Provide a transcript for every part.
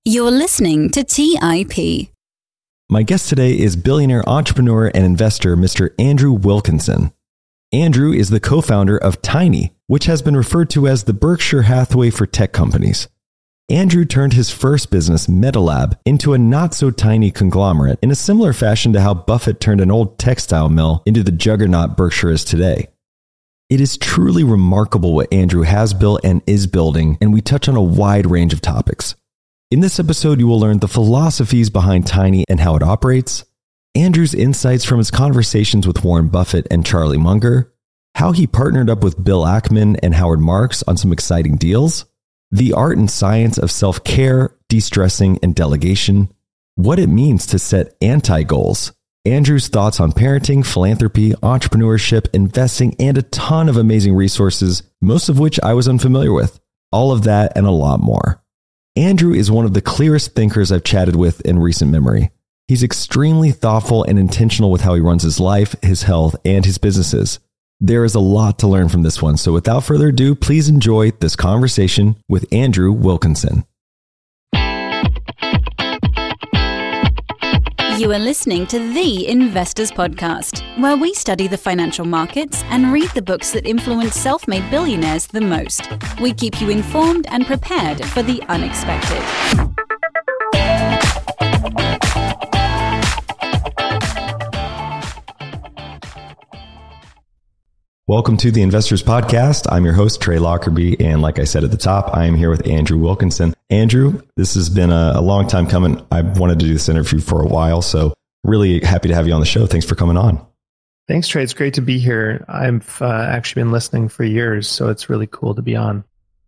You're listening to TIP. My guest today is billionaire entrepreneur and investor Mr. Andrew Wilkinson. Andrew is the co-founder of Tiny, which has been referred to as the Berkshire Hathaway for tech companies. Andrew turned his first business, MetaLab, into a not-so-tiny conglomerate in a similar fashion to how Buffett turned an old textile mill into the juggernaut Berkshire is today. It is truly remarkable what Andrew has built and is building, and we touch on a wide range of topics. In this episode, you will learn the philosophies behind Tiny and how it operates, Andrew's insights from his conversations with Warren Buffett and Charlie Munger, how he partnered up with Bill Ackman and Howard Marks on some exciting deals, the art and science of self-care, de-stressing, and delegation, what it means to set anti-goals, Andrew's thoughts on parenting, philanthropy, entrepreneurship, investing, and a ton of amazing resources, most of which I was unfamiliar with. All of that and a lot more. Andrew is one of the clearest thinkers I've chatted with in recent memory. He's extremely thoughtful and intentional with how he runs his life, his health, and his businesses. There is a lot to learn from this one, so without further ado, please enjoy this conversation with Andrew Wilkinson. You are listening to The Investors Podcast, where we study the financial markets and read the books that influence self-made billionaires the most. We keep you informed and prepared for the unexpected. Welcome to the Investors Podcast. I'm your host, Trey Lockerbie, and like I said at the top, I am here with Andrew Wilkinson. Andrew, this has been a long time coming. I've wanted to do this interview for a while, so really happy to have you on the show. Thanks for coming on. Thanks, Trey. It's great to be here. I've actually been listening for years, so it's really cool to be on.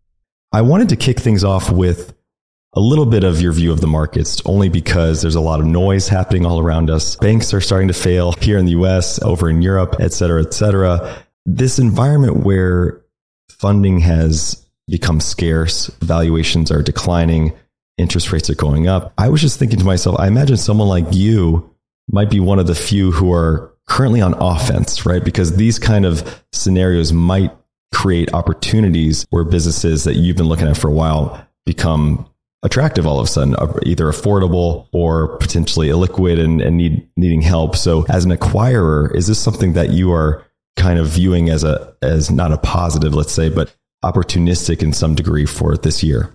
I wanted to kick things off with a little bit of your view of the markets, only because there's a lot of noise happening all around us. Banks are starting to fail here in the US, over in Europe, et cetera, et cetera. This environment where funding has become scarce, valuations are declining, interest rates are going up. I was just thinking to myself, I imagine someone like you might be one of the few who are currently on offense, right? Because these kind of scenarios might create opportunities where businesses that you've been looking at for a while become attractive all of a sudden, either affordable or potentially illiquid and needing help. So as an acquirer, is this something that you are kind of viewing as not a positive, let's say, but opportunistic in some degree for this year?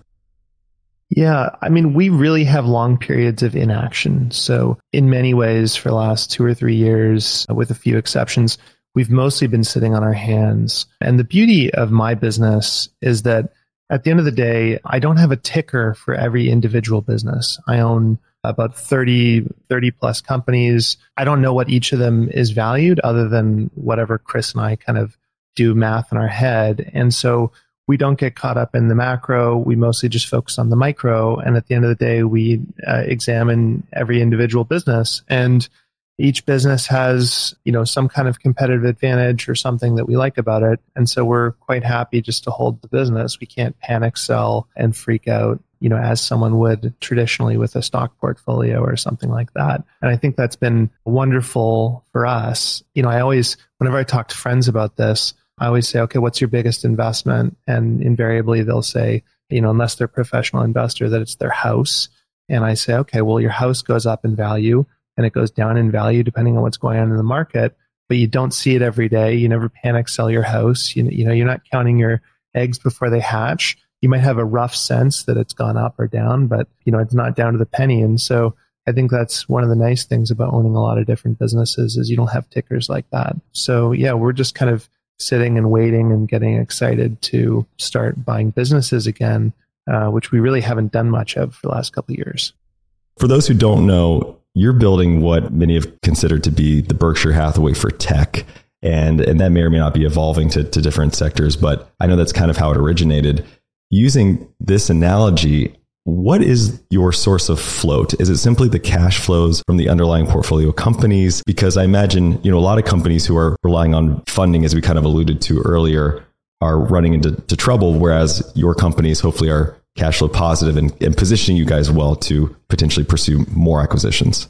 Yeah, I mean, we really have long periods of inaction. So in many ways, for the last 2 or 3 years, with a few exceptions, we've mostly been sitting on our hands. And the beauty of my business is that at the end of the day, I don't have a ticker for every individual business. I own about 30 plus companies. I don't know what each of them is valued other than whatever Chris and I kind of do math in our head. And so we don't get caught up in the macro. We mostly just focus on the micro. And at the end of the day, we examine every individual business. And each business has, some kind of competitive advantage or something that we like about it. And so we're quite happy just to hold the business. We can't panic sell and freak out, as someone would traditionally with a stock portfolio or something like that. And I think that's been wonderful for us. Whenever I talk to friends about this, I always say, okay, what's your biggest investment? And invariably they'll say, unless they're a professional investor, that it's their house. And I say, okay, well, your house goes up in value and it goes down in value depending on what's going on in the market, but you don't see it every day. You never panic sell your house. You're not counting your eggs before they hatch. You might have a rough sense that it's gone up or down, but it's not down to the penny. And so I think that's one of the nice things about owning a lot of different businesses is you don't have tickers like that. So yeah, we're just kind of sitting and waiting and getting excited to start buying businesses again, which we really haven't done much of for the last couple of years. For those who don't know, you're building what many have considered to be the Berkshire Hathaway for tech. And that may or may not be evolving to different sectors, but I know that's kind of how it originated. Using this analogy, what is your source of float? Is it simply the cash flows from the underlying portfolio companies? Because I imagine, a lot of companies who are relying on funding, as we kind of alluded to earlier, are running into trouble, whereas your companies hopefully are cash flow positive and positioning you guys well to potentially pursue more acquisitions.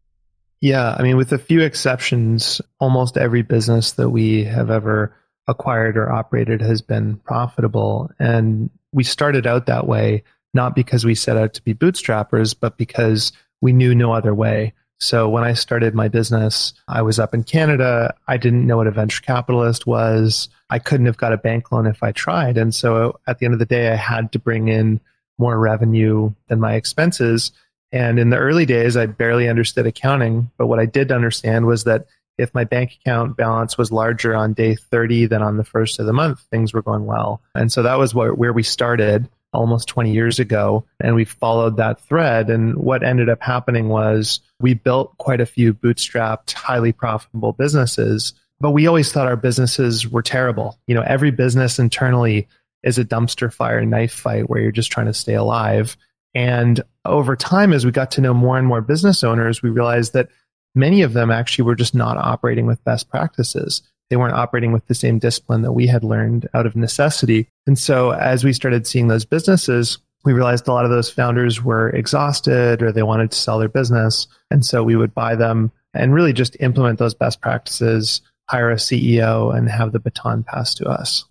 Yeah, I mean, with a few exceptions, almost every business that we have ever acquired or operated has been profitable. And we started out that way not because we set out to be bootstrappers, but because we knew no other way. So when I started my business, I was up in Canada. I didn't know what a venture capitalist was. I couldn't have got a bank loan if I tried. And so at the end of the day, I had to bring in more revenue than my expenses. And in the early days, I barely understood accounting. But what I did understand was that if my bank account balance was larger on day 30 than on the first of the month, things were going well. And so that was where we started almost 20 years ago. And we followed that thread. And what ended up happening was we built quite a few bootstrapped, highly profitable businesses. But we always thought our businesses were terrible. Every business internally is a dumpster fire knife fight where you're just trying to stay alive. And over time, as we got to know more and more business owners, we realized that many of them actually were just not operating with best practices. They weren't operating with the same discipline that we had learned out of necessity. And so as we started seeing those businesses, we realized a lot of those founders were exhausted or they wanted to sell their business. And so we would buy them and really just implement those best practices, hire a CEO, and have the baton passed to us.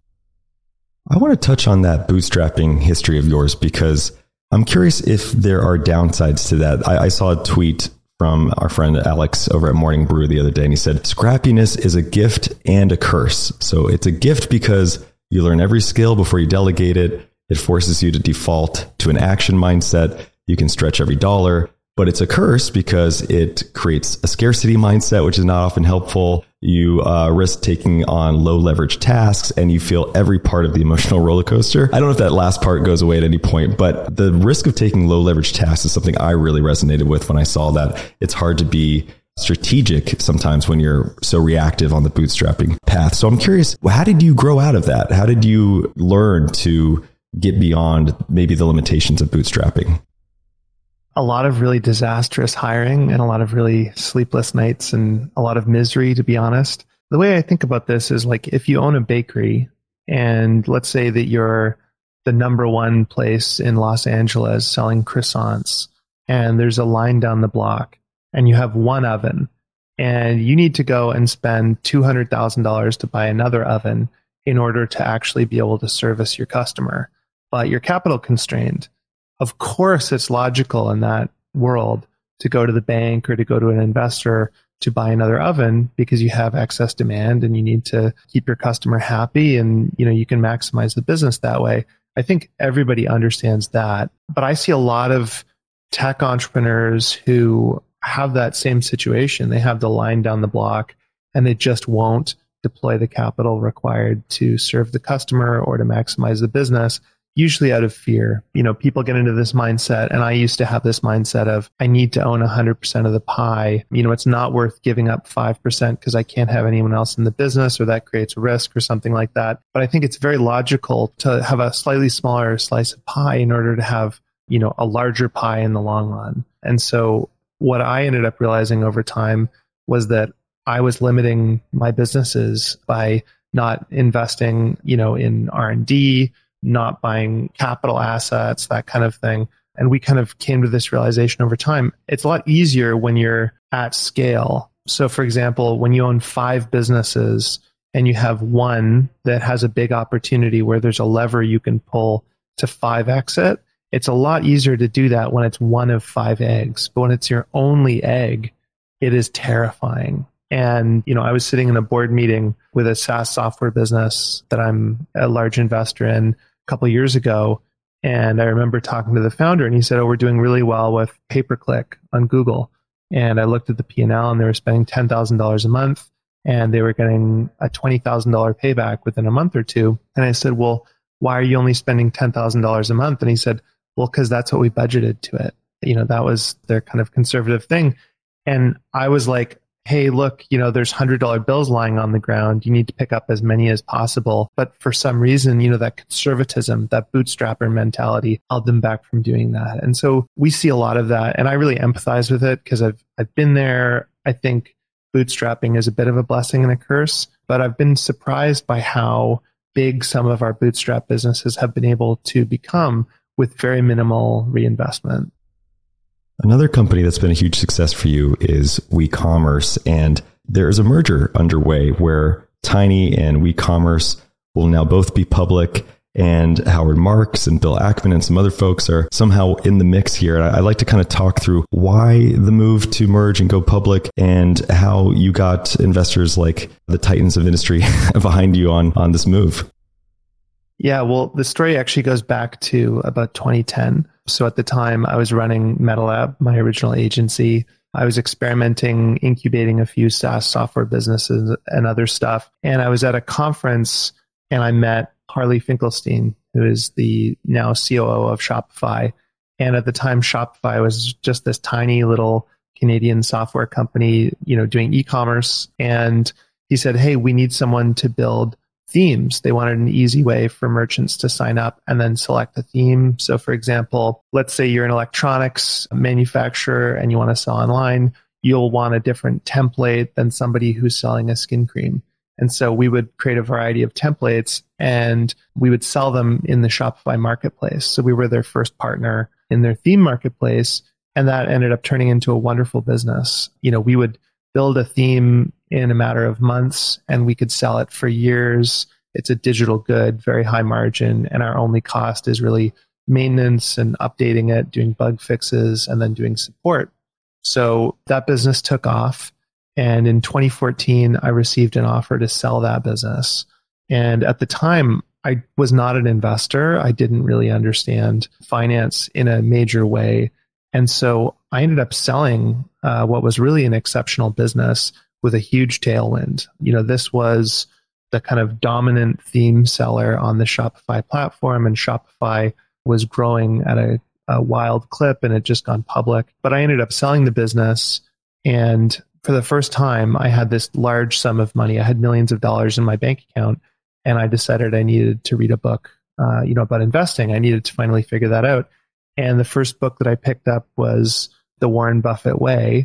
I want to touch on that bootstrapping history of yours because I'm curious if there are downsides to that. I saw a tweet from our friend Alex over at Morning Brew the other day, and he said, scrappiness is a gift and a curse. So it's a gift because you learn every skill before you delegate it. It forces you to default to an action mindset. You can stretch every dollar, but it's a curse because it creates a scarcity mindset, which is not often helpful. You risk taking on low leverage tasks and you feel every part of the emotional roller coaster. I don't know if that last part goes away at any point, but the risk of taking low leverage tasks is something I really resonated with when I saw that. It's hard to be strategic sometimes when you're so reactive on the bootstrapping path. So I'm curious, how did you grow out of that? How did you learn to get beyond maybe the limitations of bootstrapping? A lot of really disastrous hiring and a lot of really sleepless nights and a lot of misery, to be honest. The way I think about this is like if you own a bakery and let's say that you're the number one place in Los Angeles selling croissants and there's a line down the block and you have one oven and you need to go and spend $200,000 to buy another oven in order to actually be able to service your customer, but you're capital constrained. Of course, it's logical in that world to go to the bank or to go to an investor to buy another oven because you have excess demand and you need to keep your customer happy and you can maximize the business that way. I think everybody understands that. But I see a lot of tech entrepreneurs who have that same situation. They have the line down the block and they just won't deploy the capital required to serve the customer or to maximize the business. Usually out of fear. People get into this mindset, and I used to have this mindset of, I need to own 100% of the pie. It's not worth giving up 5% because I can't have anyone else in the business or that creates a risk or something like that. But I think it's very logical to have a slightly smaller slice of pie in order to have, a larger pie in the long run. And so what I ended up realizing over time was that I was limiting my businesses by not investing, in R&D, not buying capital assets, that kind of thing. And we kind of came to this realization over time. It's a lot easier when you're at scale. So for example, when you own 5 businesses and you have one that has a big opportunity where there's a lever you can pull to 5x it, it's a lot easier to do that when it's one of 5 eggs. But when it's your only egg, it is terrifying. And, I was sitting in a board meeting with a SaaS software business that I'm a large investor in a couple of years ago. And I remember talking to the founder and he said, we're doing really well with pay-per-click on Google. And I looked at the P&L and they were spending $10,000 a month and they were getting a $20,000 payback within a month or two. And I said, well, why are you only spending $10,000 a month? And he said, well, because that's what we budgeted to it. That was their kind of conservative thing. And I was like, hey, look, there's $100 bills lying on the ground. You need to pick up as many as possible. But for some reason, that conservatism, that bootstrapper mentality held them back from doing that. And so we see a lot of that. And I really empathize with it because I've been there. I think bootstrapping is a bit of a blessing and a curse, but I've been surprised by how big some of our bootstrap businesses have been able to become with very minimal reinvestment. Another company that's been a huge success for you is WeCommerce, and there is a merger underway where Tiny and WeCommerce will now both be public. and Howard Marks and Bill Ackman and some other folks are somehow in the mix here. And I'd like to kind of talk through why the move to merge and go public and how you got investors like the titans of industry behind you on this move. Yeah, well, the story actually goes back to about 2010. So at the time, I was running MetaLab, my original agency. I was experimenting, incubating a few SaaS software businesses and other stuff. And I was at a conference and I met Harley Finkelstein, who is the now COO of Shopify. And at the time, Shopify was just this tiny little Canadian software company, doing e-commerce. And he said, hey, we need someone to build themes. They wanted an easy way for merchants to sign up and then select a theme. So for example, let's say you're an electronics manufacturer and you want to sell online, you'll want a different template than somebody who's selling a skin cream. And so we would create a variety of templates and we would sell them in the Shopify marketplace. So we were their first partner in their theme marketplace. And that ended up turning into a wonderful business. We would build a theme in a matter of months and we could sell it for years. It's a digital good, very high margin. And our only cost is really maintenance and updating it, doing bug fixes, and then doing support. So that business took off. And in 2014, I received an offer to sell that business. And at the time, I was not an investor. I didn't really understand finance in a major way. And so I ended up selling what was really an exceptional business with a huge tailwind. This was the kind of dominant theme seller on the Shopify platform, and Shopify was growing at a wild clip and had just gone public. But I ended up selling the business, and for the first time, I had this large sum of money. I had millions of dollars in my bank account, and I decided I needed to read a book, about investing. I needed to finally figure that out. And the first book that I picked up was The Warren Buffett Way.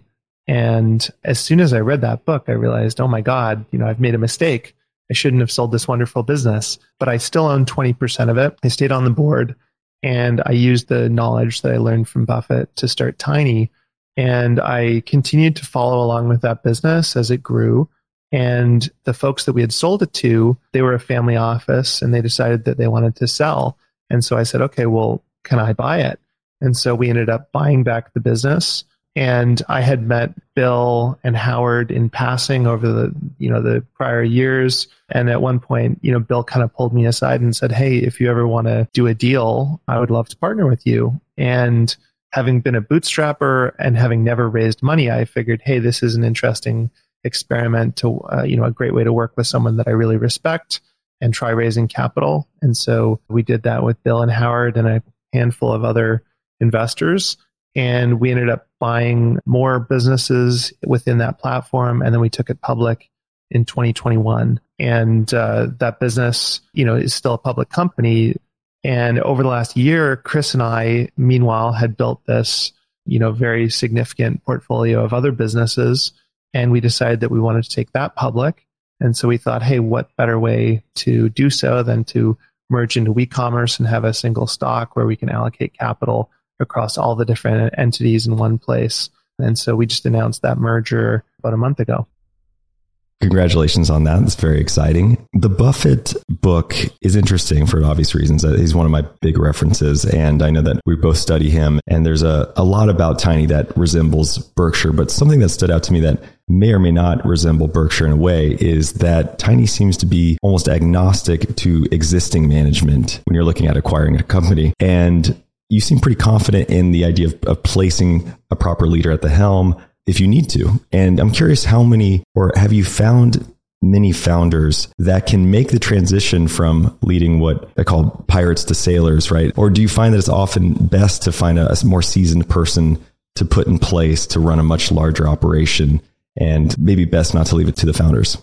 And as soon as I read that book, I realized, oh my God, I've made a mistake. I shouldn't have sold this wonderful business, but I still own 20% of it. I stayed on the board and I used the knowledge that I learned from Buffett to start Tiny. And I continued to follow along with that business as it grew. And the folks that we had sold it to, they were a family office and they decided that they wanted to sell. And so I said, okay, well, can I buy it? And so we ended up buying back the business. And I had met Bill and Howard in passing over the prior years. And at one point, Bill kind of pulled me aside and said, hey, if you ever want to do a deal, I would love to partner with you. And having been a bootstrapper and having never raised money, I figured, hey, this is an interesting experiment to, a great way to work with someone that I really respect and try raising capital. And so we did that with Bill and Howard and a handful of other investors. And we ended up buying more businesses within that platform. And then we took it public in 2021. And that business, is still a public company. And over the last year, Chris and I, meanwhile, had built this, very significant portfolio of other businesses. And we decided that we wanted to take that public. And so we thought, hey, what better way to do so than to merge into WeCommerce and have a single stock where we can allocate capital across all the different entities in one place. And so we just announced that merger about a month ago. Congratulations on that. It's very exciting. The Buffett book is interesting for obvious reasons. He's one of my big references, and I know that we both study him. And there's a lot about Tiny that resembles Berkshire, but something that stood out to me that may or may not resemble Berkshire in a way is that Tiny seems to be almost agnostic to existing management when you're looking at acquiring a company. And you seem pretty confident in the idea of placing a proper leader at the helm if you need to. And I'm curious how many, or have you found many founders that can make the transition from leading what I call pirates to sailors, right? Or do you find that it's often best to find a more seasoned person to put in place to run a much larger operation, and maybe best not to leave it to the founders?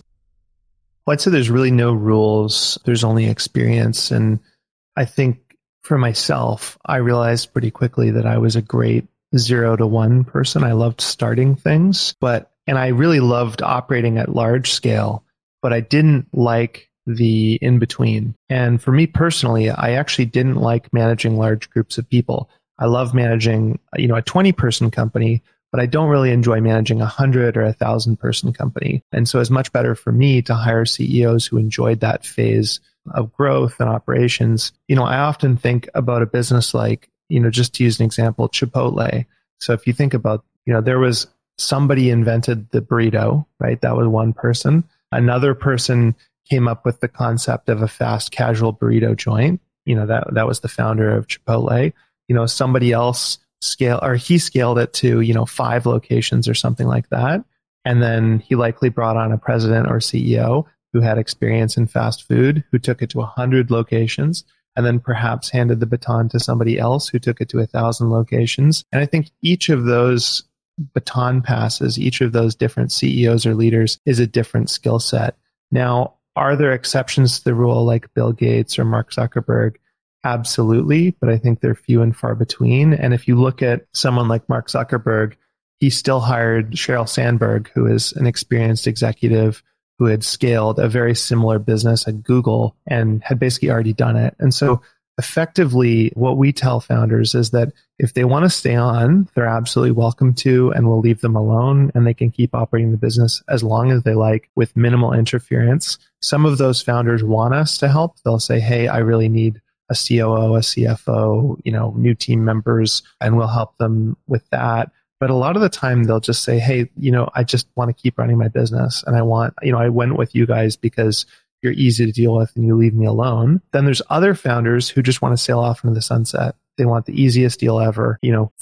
Well, I'd say there's really no rules. There's only experience. And I think for myself, I realized pretty quickly that I was a great 0 to 1 person. I loved starting things, and I really loved operating at large scale, but I didn't like the in between. And for me personally, I actually didn't like managing large groups of people. I love managing, a 20-person company, but I don't really enjoy managing 100 or 1,000-person company. And so it's much better for me to hire CEOs who enjoyed that phase of growth and operations, I often think about a business like, just to use an example, Chipotle. So if you think about, there was somebody invented the burrito, right? That was one person. Another person came up with the concept of a fast casual burrito joint. That was the founder of Chipotle. Somebody else he scaled it to, 5 locations or something like that. And then he likely brought on a president or CEO who had experience in fast food, who took it to 100 locations, and then perhaps handed the baton to somebody else who took it to 1,000 locations. And I think each of those baton passes, each of those different CEOs or leaders is a different skill set. Now, are there exceptions to the rule like Bill Gates or Mark Zuckerberg? Absolutely, but I think they're few and far between. And if you look at someone like Mark Zuckerberg, he still hired Sheryl Sandberg, who is an experienced executive who had scaled a very similar business at Google and had basically already done it. And so effectively, what we tell founders is that if they want to stay on, they're absolutely welcome to, and we'll leave them alone, and they can keep operating the business as long as they like with minimal interference. Some of those founders want us to help. They'll say, hey, I really need a COO, a CFO, new team members, and we'll help them with that. But a lot of the time they'll just say, hey, I just want to keep running my business. And I went with you guys because you're easy to deal with and you leave me alone. Then there's other founders who just want to sail off into the sunset. They want the easiest deal ever,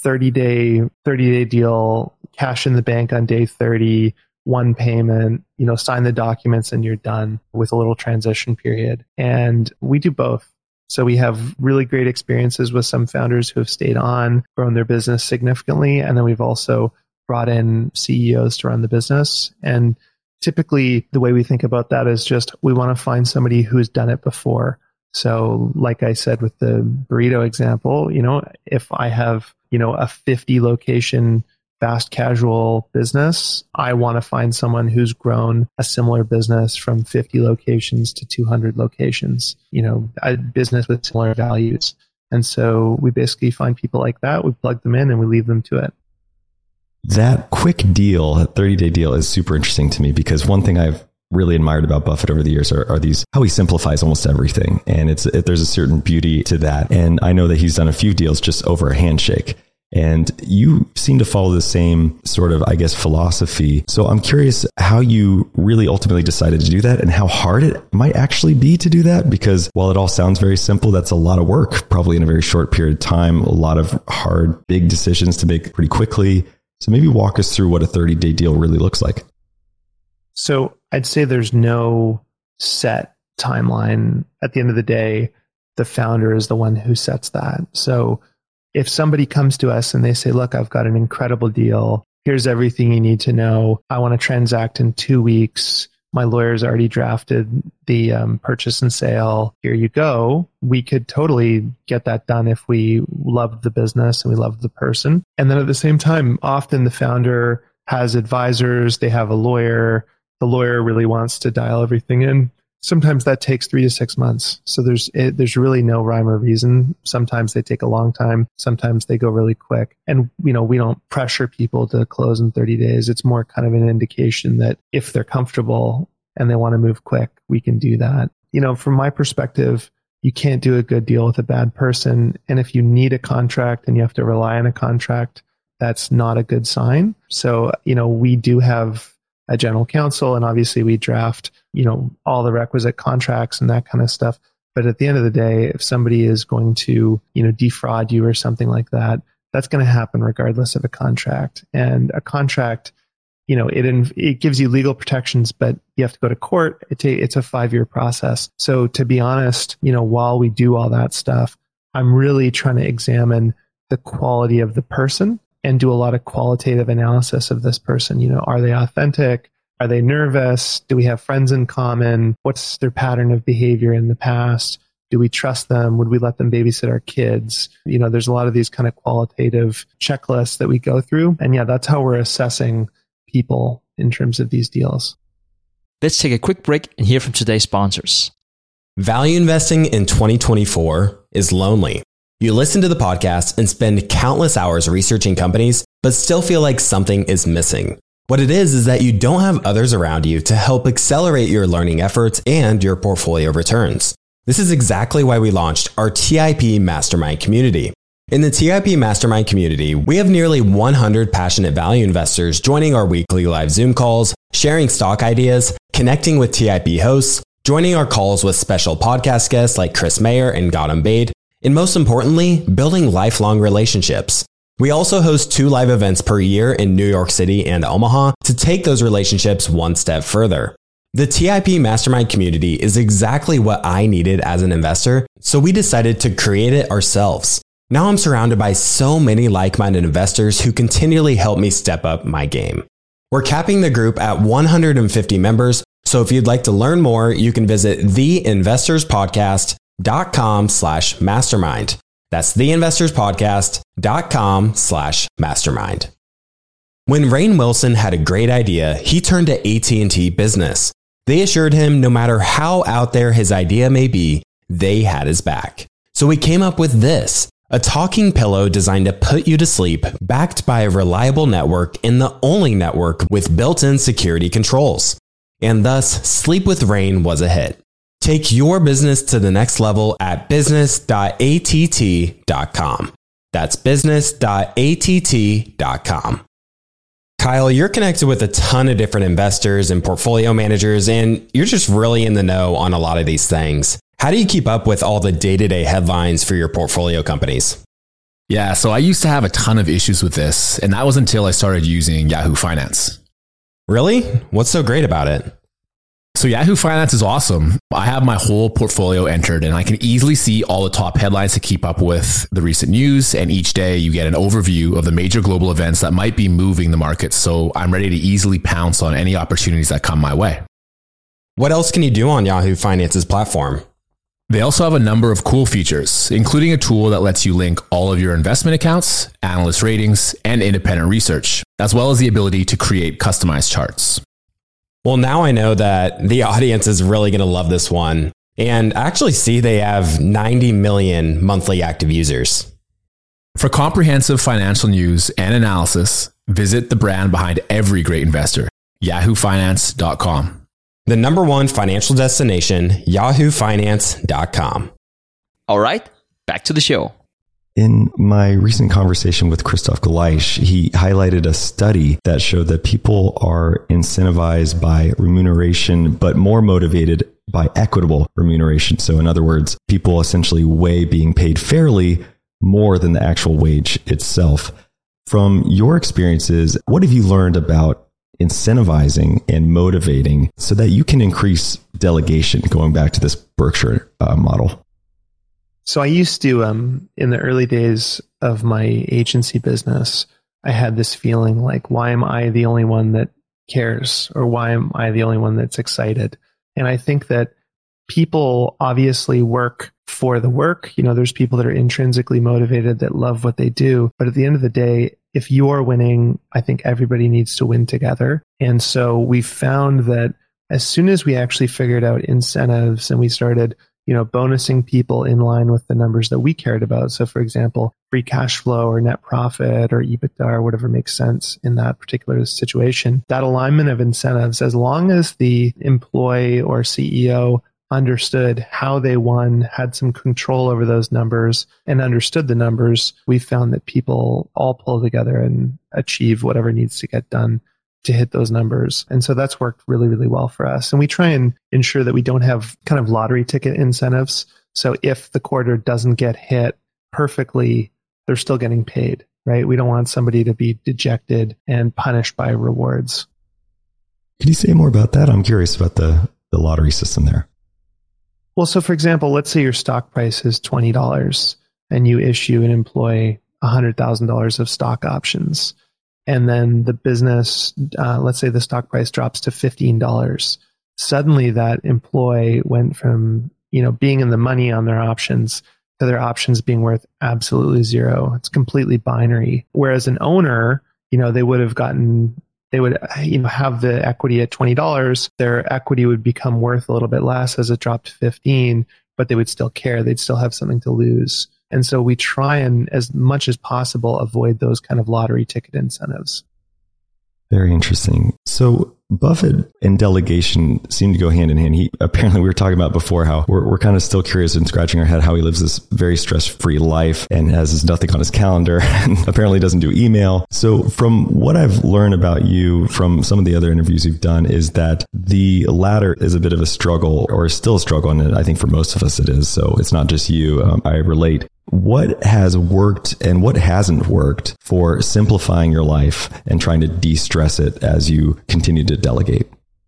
30-day deal, cash in the bank on day 30, one payment, sign the documents and you're done with a little transition period. And we do both. So we have really great experiences with some founders who have stayed on, grown their business significantly. And then we've also brought in CEOs to run the business. And typically the way we think about that is just, we want to find somebody who's done it before. So like I said, with the burrito example, if I have, a 50 location fast casual business, I want to find someone who's grown a similar business from 50 locations to 200 locations, a business with similar values. And so we basically find people like that, we plug them in and we leave them to it. That quick deal, that 30-day deal is super interesting to me, because one thing I've really admired about Buffett over the years are these, how he simplifies almost everything. And there's a certain beauty to that. And I know that he's done a few deals just over a handshake. And you seem to follow the same sort of, philosophy. So I'm curious how you really ultimately decided to do that and how hard it might actually be to do that. Because while it all sounds very simple, that's a lot of work, probably in a very short period of time, a lot of hard, big decisions to make pretty quickly. So maybe walk us through what a 30-day deal really looks like. So I'd say there's no set timeline. At the end of the day, the founder is the one who sets that. So if somebody comes to us and they say, look, I've got an incredible deal. Here's everything you need to know. I want to transact in 2 weeks. My lawyer's already drafted the purchase and sale. Here you go. We could totally get that done if we loved the business and we loved the person. And then at the same time, often the founder has advisors. They have a lawyer. The lawyer really wants to dial everything in. Sometimes that takes 3 to 6 months. So there's really no rhyme or reason. Sometimes they take a long time. Sometimes they go really quick. And, we don't pressure people to close in 30 days. It's more kind of an indication that if they're comfortable and they want to move quick, we can do that. From my perspective, you can't do a good deal with a bad person. And if you need a contract and you have to rely on a contract, that's not a good sign. So, we do have a general counsel, and obviously we draft, all the requisite contracts and that kind of stuff. But at the end of the day, if somebody is going to, defraud you or something like that, that's going to happen regardless of a contract. And a contract, it gives you legal protections, but you have to go to court. It's a 5-year process. So to be honest, while we do all that stuff, I'm really trying to examine the quality of the person and do a lot of qualitative analysis of this person. Are they authentic? Are they nervous? Do we have friends in common? What's their pattern of behavior in the past? Do we trust them? Would we let them babysit our kids? There's a lot of these kind of qualitative checklists that we go through. And that's how we're assessing people in terms of these deals. Let's take a quick break and hear from today's sponsors. Value investing in 2024 is lonely. You listen to the podcast and spend countless hours researching companies, but still feel like something is missing. What it is that you don't have others around you to help accelerate your learning efforts and your portfolio returns. This is exactly why we launched our TIP Mastermind community. In the TIP Mastermind community, we have nearly 100 passionate value investors joining our weekly live Zoom calls, sharing stock ideas, connecting with TIP hosts, joining our calls with special podcast guests like Chris Mayer and Gautam Baid, and most importantly, building lifelong relationships. We also host 2 live events per year in New York City and Omaha to take those relationships one step further. The TIP Mastermind community is exactly what I needed as an investor, so we decided to create it ourselves. Now I'm surrounded by so many like-minded investors who continually help me step up my game. We're capping the group at 150 members, so if you'd like to learn more, you can visit theinvestorspodcast.com/mastermind. That's theinvestorspodcast.com/mastermind. When Rainn Wilson had a great idea, he turned to AT&T Business. They assured him no matter how out there his idea may be, they had his back. So we came up with this, a talking pillow designed to put you to sleep, backed by a reliable network and the only network with built-in security controls. And thus, Sleep with Rainn was a hit. Take your business to the next level at business.att.com. That's business.att.com. Kyle, you're connected with a ton of different investors and portfolio managers, and you're just really in the know on a lot of these things. How do you keep up with all the day-to-day headlines for your portfolio companies? Yeah, so I used to have a ton of issues with this, and that was until I started using Yahoo Finance. Really? What's so great about it? So Yahoo Finance is awesome. I have my whole portfolio entered and I can easily see all the top headlines to keep up with the recent news. And each day you get an overview of the major global events that might be moving the market. So I'm ready to easily pounce on any opportunities that come my way. What else can you do on Yahoo Finance's platform? They also have a number of cool features, including a tool that lets you link all of your investment accounts, analyst ratings, and independent research, as well as the ability to create customized charts. Well, now I know that the audience is really going to love this one, and actually see they have 90 million monthly active users. For comprehensive financial news and analysis, visit the brand behind every great investor, yahoofinance.com. The number one financial destination, yahoofinance.com. All right, back to the show. In my recent conversation with Christoph Gleisch, he highlighted a study that showed that people are incentivized by remuneration, but more motivated by equitable remuneration. So in other words, people essentially weigh being paid fairly more than the actual wage itself. From your experiences, what have you learned about incentivizing and motivating so that you can increase delegation, going back to this Berkshire model? So I used to, in the early days of my agency business, I had this feeling like, why am I the only one that cares? Or why am I the only one that's excited? And I think that people obviously work for the work. You know, there's people that are intrinsically motivated that love what they do. But at the end of the day, if you're winning, I think everybody needs to win together. And so we found that as soon as we actually figured out incentives and we started bonusing people in line with the numbers that we cared about. So for example, free cash flow or net profit or EBITDA or whatever makes sense in that particular situation, that alignment of incentives, as long as the employee or CEO understood how they won, had some control over those numbers and understood the numbers, we found that people all pull together and achieve whatever needs to get done to hit those numbers. And so that's worked really, really well for us. And we try and ensure that we don't have kind of lottery ticket incentives. So if the quarter doesn't get hit perfectly, they're still getting paid, right? We don't want somebody to be dejected and punished by rewards. Could you say more about that? I'm curious about the lottery system there. Well, so for example, let's say your stock price is $20 and you issue an employee $100,000 of stock options. And then the business, let's say the stock price drops to $15. Suddenly that employee went from, being in the money on their options to their options being worth absolutely zero. It's completely binary. Whereas an owner, they would have the equity at $20. Their equity would become worth a little bit less as it dropped to 15, but they would still care. They'd still have something to lose. And so we try and, as much as possible, avoid those kind of lottery ticket incentives. Very interesting. So Buffett and delegation seem to go hand in hand. Apparently, we were talking about before how we're kind of still curious and scratching our head how he lives this very stress-free life and has nothing on his calendar and apparently doesn't do email. So from what I've learned about you from some of the other interviews you've done is that the latter is a bit of a struggle, or still a struggle, and I think for most of us it is. So it's not just you. I relate. What has worked and what hasn't worked for simplifying your life and trying to de-stress it as you continue to delegate?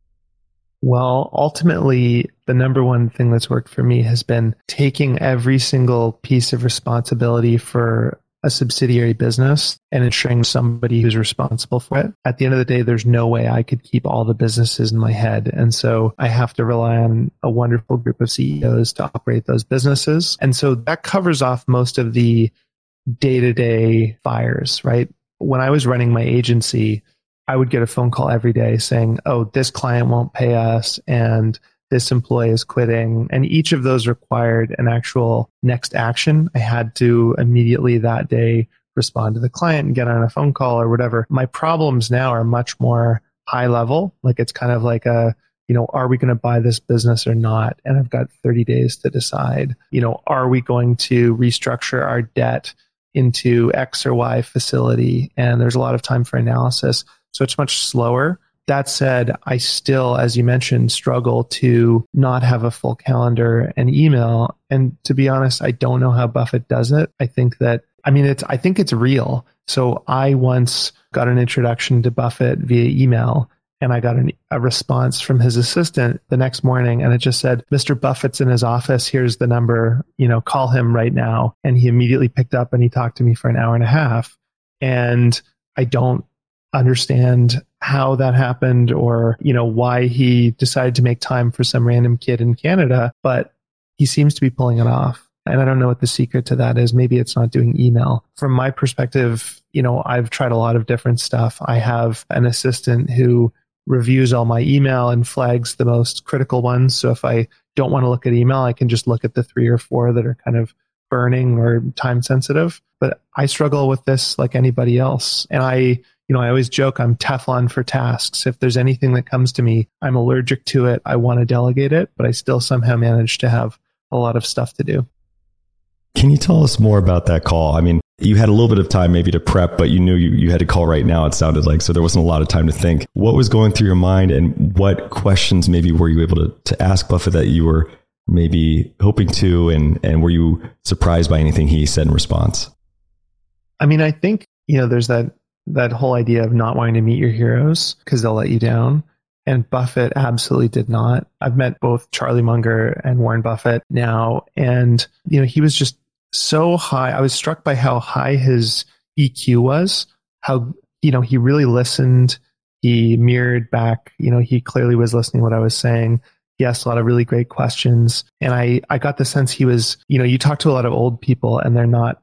Well, ultimately, the number one thing that's worked for me has been taking every single piece of responsibility for a subsidiary business and ensuring somebody who's responsible for it. At the end of the day, there's no way I could keep all the businesses in my head. And so I have to rely on a wonderful group of CEOs to operate those businesses. And so that covers off most of the day-to-day fires, right? When I was running my agency, I would get a phone call every day saying, oh, this client won't pay us and this employee is quitting. And each of those required an actual next action. I had to immediately that day respond to the client and get on a phone call or whatever. My problems now are much more high level. Like it's kind of like are we going to buy this business or not? And I've got 30 days to decide, are we going to restructure our debt into X or Y facility? And there's a lot of time for analysis. So it's much slower. That said, I still, as you mentioned, struggle to not have a full calendar and email. And to be honest, I don't know how Buffett does it. I think it's real. So I once got an introduction to Buffett via email, and I got a response from his assistant the next morning, and it just said, Mr. Buffett's in his office. Here's the number, call him right now. And he immediately picked up and he talked to me for an hour and a half. And I don't understand how that happened or, why he decided to make time for some random kid in Canada, but he seems to be pulling it off. And I don't know what the secret to that is. Maybe it's not doing email. From my perspective, I've tried a lot of different stuff. I have an assistant who reviews all my email and flags the most critical ones. So if I don't want to look at email, I can just look at the 3 or 4 that are kind of burning or time sensitive. But I struggle with this like anybody else. And I always joke I'm Teflon for tasks. If there's anything that comes to me, I'm allergic to it. I want to delegate it, but I still somehow manage to have a lot of stuff to do. Can you tell us more about that call? I mean, you had a little bit of time maybe to prep, but you knew you had to call right now, it sounded like, so there wasn't a lot of time to think. What was going through your mind and what questions maybe were you able to ask Buffett that you were maybe hoping to, and were you surprised by anything he said in response? I mean, I think, there's that whole idea of not wanting to meet your heroes because they'll let you down. And Buffett absolutely did not. I've met both Charlie Munger and Warren Buffett now. And, he was just so high. I was struck by how high his EQ was, how, he really listened. He mirrored back, he clearly was listening to what I was saying. He asked a lot of really great questions. And I got the sense he was, you talk to a lot of old people and they're not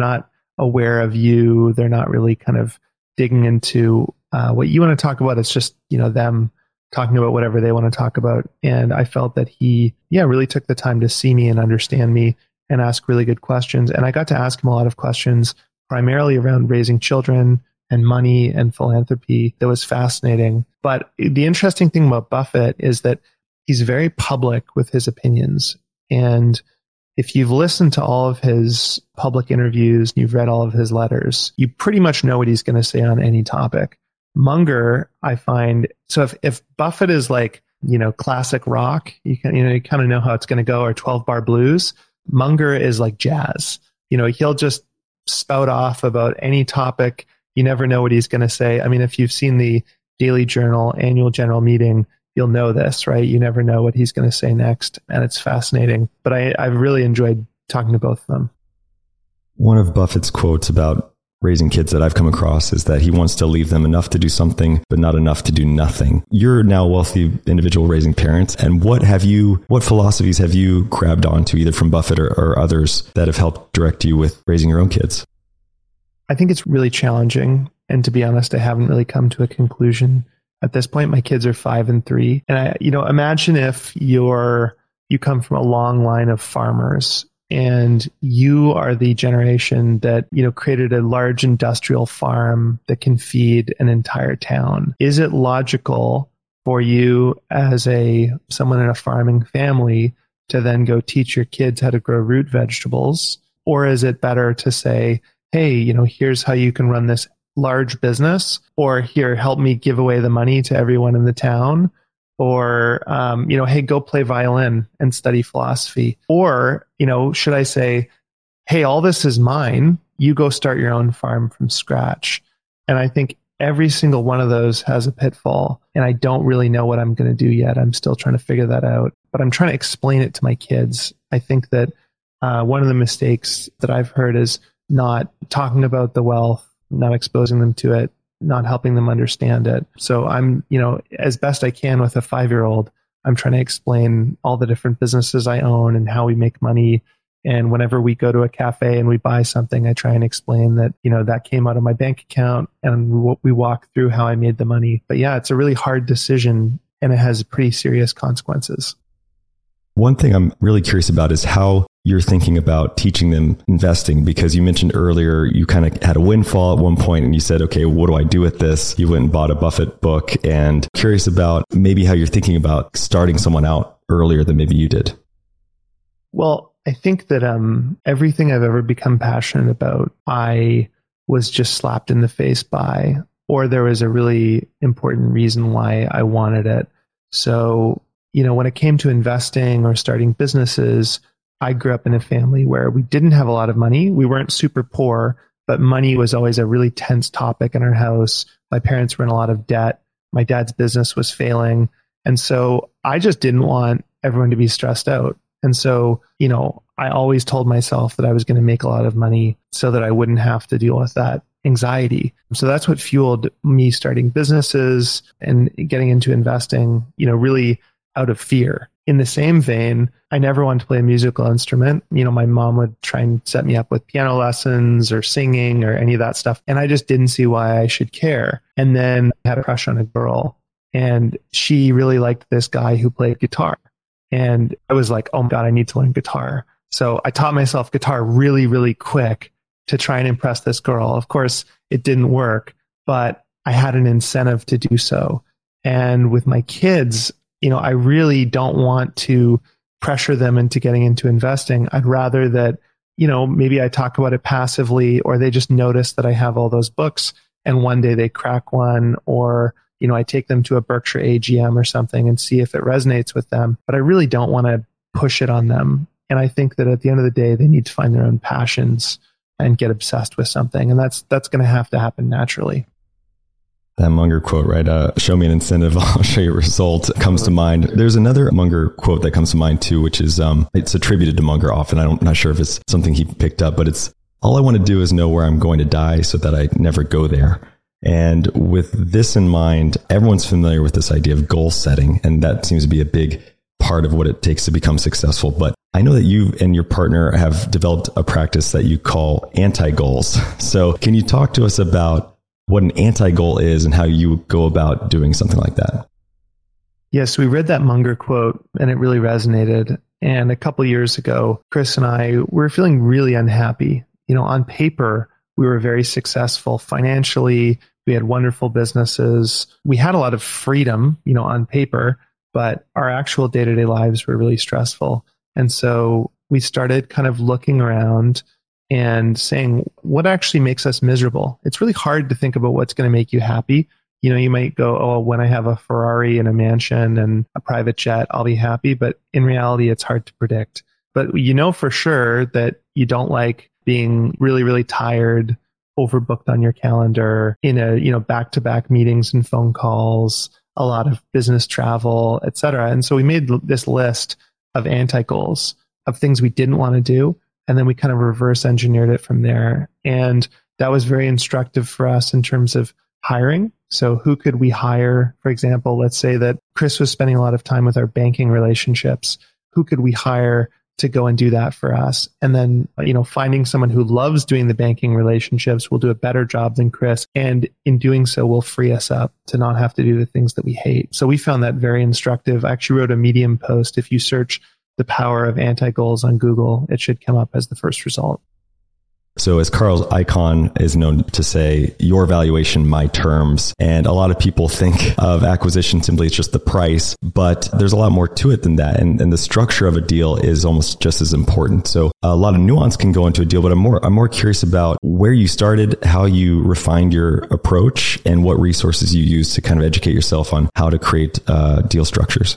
aware of you. They're not really kind of digging into what you want to talk about. It's just, them talking about whatever they want to talk about. And I felt that he, really took the time to see me and understand me and ask really good questions. And I got to ask him a lot of questions, primarily around raising children and money and philanthropy. That was fascinating. But the interesting thing about Buffett is that he's very public with his opinions. And if you've listened to all of his public interviews, you've read all of his letters, you pretty much know what he's going to say on any topic. Munger, I find, so if Buffett is like, classic rock, you kind of know how it's going to go, or 12-bar blues, Munger is like jazz. He'll just spout off about any topic. You never know what he's going to say. I mean, if you've seen the Daily Journal annual general meeting, you'll know this, right? You never know what he's going to say next. And it's fascinating. But I've really enjoyed talking to both of them. One of Buffett's quotes about raising kids that I've come across is that he wants to leave them enough to do something, but not enough to do nothing. You're now a wealthy individual raising parents. And what philosophies have you grabbed onto either from Buffett or others that have helped direct you with raising your own kids? I think it's really challenging. And to be honest, I haven't really come to a conclusion. At this point, my kids are 5 and 3. And imagine if you come from a long line of farmers and you are the generation that, created a large industrial farm that can feed an entire town. Is it logical for you as someone in a farming family to then go teach your kids how to grow root vegetables? Or is it better to say, hey, here's how you can run this large business, or here, help me give away the money to everyone in the town, or, hey, go play violin and study philosophy. Or, should I say, hey, all this is mine. You go start your own farm from scratch. And I think every single one of those has a pitfall, and I don't really know what I'm going to do yet. I'm still trying to figure that out, but I'm trying to explain it to my kids. I think that one of the mistakes that I've heard is not talking about the wealth, not exposing them to it, not helping them understand it. So I'm, as best I can with a 5-year-old, I'm trying to explain all the different businesses I own and how we make money. And whenever we go to a cafe and we buy something, I try and explain that, that came out of my bank account, and we walk through how I made the money. But yeah, it's a really hard decision, and it has pretty serious consequences. One thing I'm really curious about is how you're thinking about teaching them investing, because you mentioned earlier you kind of had a windfall at one point and you said, okay, what do I do with this? You went and bought a Buffett book, and curious about maybe how you're thinking about starting someone out earlier than maybe you did. Well, I think that everything I've ever become passionate about, I was just slapped in the face by, or there was a really important reason why I wanted it. So, when it came to investing or starting businesses, I grew up in a family where we didn't have a lot of money. We weren't super poor, but money was always a really tense topic in our house. My parents were in a lot of debt. My dad's business was failing. And so I just didn't want everyone to be stressed out. And so, I always told myself that I was going to make a lot of money so that I wouldn't have to deal with that anxiety. So that's what fueled me starting businesses and getting into investing, really out of fear. In the same vein, I never wanted to play a musical instrument. My mom would try and set me up with piano lessons or singing or any of that stuff. And I just didn't see why I should care. And then I had a crush on a girl, and she really liked this guy who played guitar. And I was like, oh my God, I need to learn guitar. So I taught myself guitar really, really quick to try and impress this girl. Of course, it didn't work, but I had an incentive to do so. And with my kids, I really don't want to pressure them into getting into investing. I'd rather that, maybe I talk about it passively, or they just notice that I have all those books and one day they crack one, or, I take them to a Berkshire AGM or something and see if it resonates with them. But I really don't want to push it on them. And I think that at the end of the day, they need to find their own passions and get obsessed with something. And that's going to have to happen naturally. That Munger quote, right? Show me an incentive, I'll show you a result, comes to mind. There's another Munger quote that comes to mind too, which is, it's attributed to Munger often. I'm not sure if it's something he picked up, but it's, all I want to do is know where I'm going to die so that I never go there. And with this in mind, everyone's familiar with this idea of goal setting, and that seems to be a big part of what it takes to become successful. But I know that you and your partner have developed a practice that you call anti-goals. So can you talk to us about what an anti-goal is and how you go about doing something like that? Yes, we read that Munger quote and it really resonated. And a couple of years ago, Chris and I were feeling really unhappy. On paper, we were very successful financially. We had wonderful businesses. We had a lot of freedom, on paper, but our actual day-to-day lives were really stressful. And so we started kind of looking around and saying, what actually makes us miserable? It's really hard to think about what's going to make you happy. You might go, oh, when I have a Ferrari and a mansion and a private jet, I'll be happy. But in reality, it's hard to predict. But for sure that you don't like being really, really tired, overbooked on your calendar, in back-to-back meetings and phone calls, a lot of business travel, et cetera. And so we made this list of anti-goals, of things we didn't want to do. And then we kind of reverse engineered it from there. And that was very instructive for us in terms of hiring. So who could we hire? For example, let's say that Chris was spending a lot of time with our banking relationships. Who could we hire to go and do that for us? And then, finding someone who loves doing the banking relationships will do a better job than Chris. And in doing so, will free us up to not have to do the things that we hate. So we found that very instructive. I actually wrote a Medium post. If you search the power of anti-goals on Google, it should come up as the first result. So as Carl Icahn is known to say, your valuation, my terms. And a lot of people think of acquisition simply as just the price, but there's a lot more to it than that. And the structure of a deal is almost just as important. So a lot of nuance can go into a deal, but I'm more curious about where you started, how you refined your approach, and what resources you use to kind of educate yourself on how to create deal structures.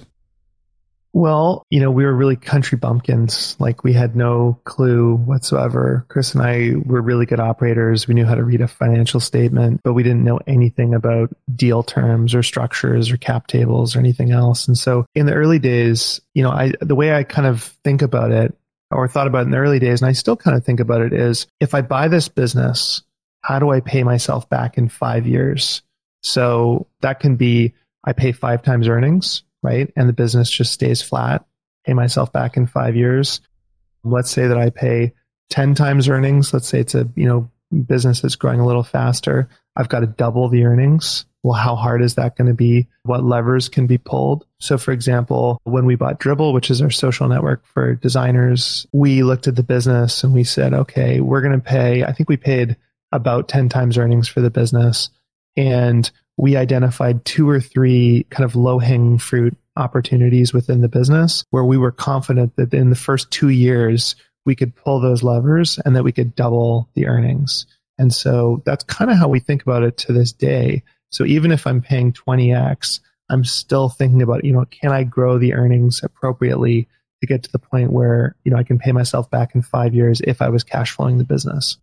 Well, we were really country bumpkins. Like, we had no clue whatsoever. Chris and I were really good operators. We knew how to read a financial statement, but we didn't know anything about deal terms or structures or cap tables or anything else. And so in the early days, the way I kind of think about it, or thought about it in the early days, and I still kind of think about it, is if I buy this business, how do I pay myself back in 5 years? So that can be, I pay 5 times earnings, right? And the business just stays flat, pay myself back in 5 years. Let's say that I pay 10 times earnings. Let's say it's a, business that's growing a little faster. I've got to double the earnings. Well, how hard is that going to be? What levers can be pulled? So for example, when we bought Dribbble, which is our social network for designers, we looked at the business and we said, okay, we're going to pay, I think we paid about 10 times earnings for the business. And we identified 2 or 3 kind of low-hanging fruit opportunities within the business where we were confident that in the first 2 years, we could pull those levers and that we could double the earnings. And so that's kind of how we think about it to this day. So even if I'm paying 20x, I'm still thinking about, can I grow the earnings appropriately to get to the point where, I can pay myself back in 5 years if I was cash flowing the business.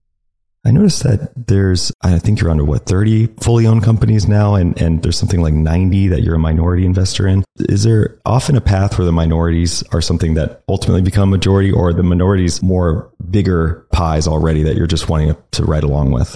I noticed that I think you're under 30 fully owned companies now, and there's something like 90 that you're a minority investor in. Is there often a path where the minorities are something that ultimately become majority, or the minorities more bigger pies already that you're just wanting to ride along with?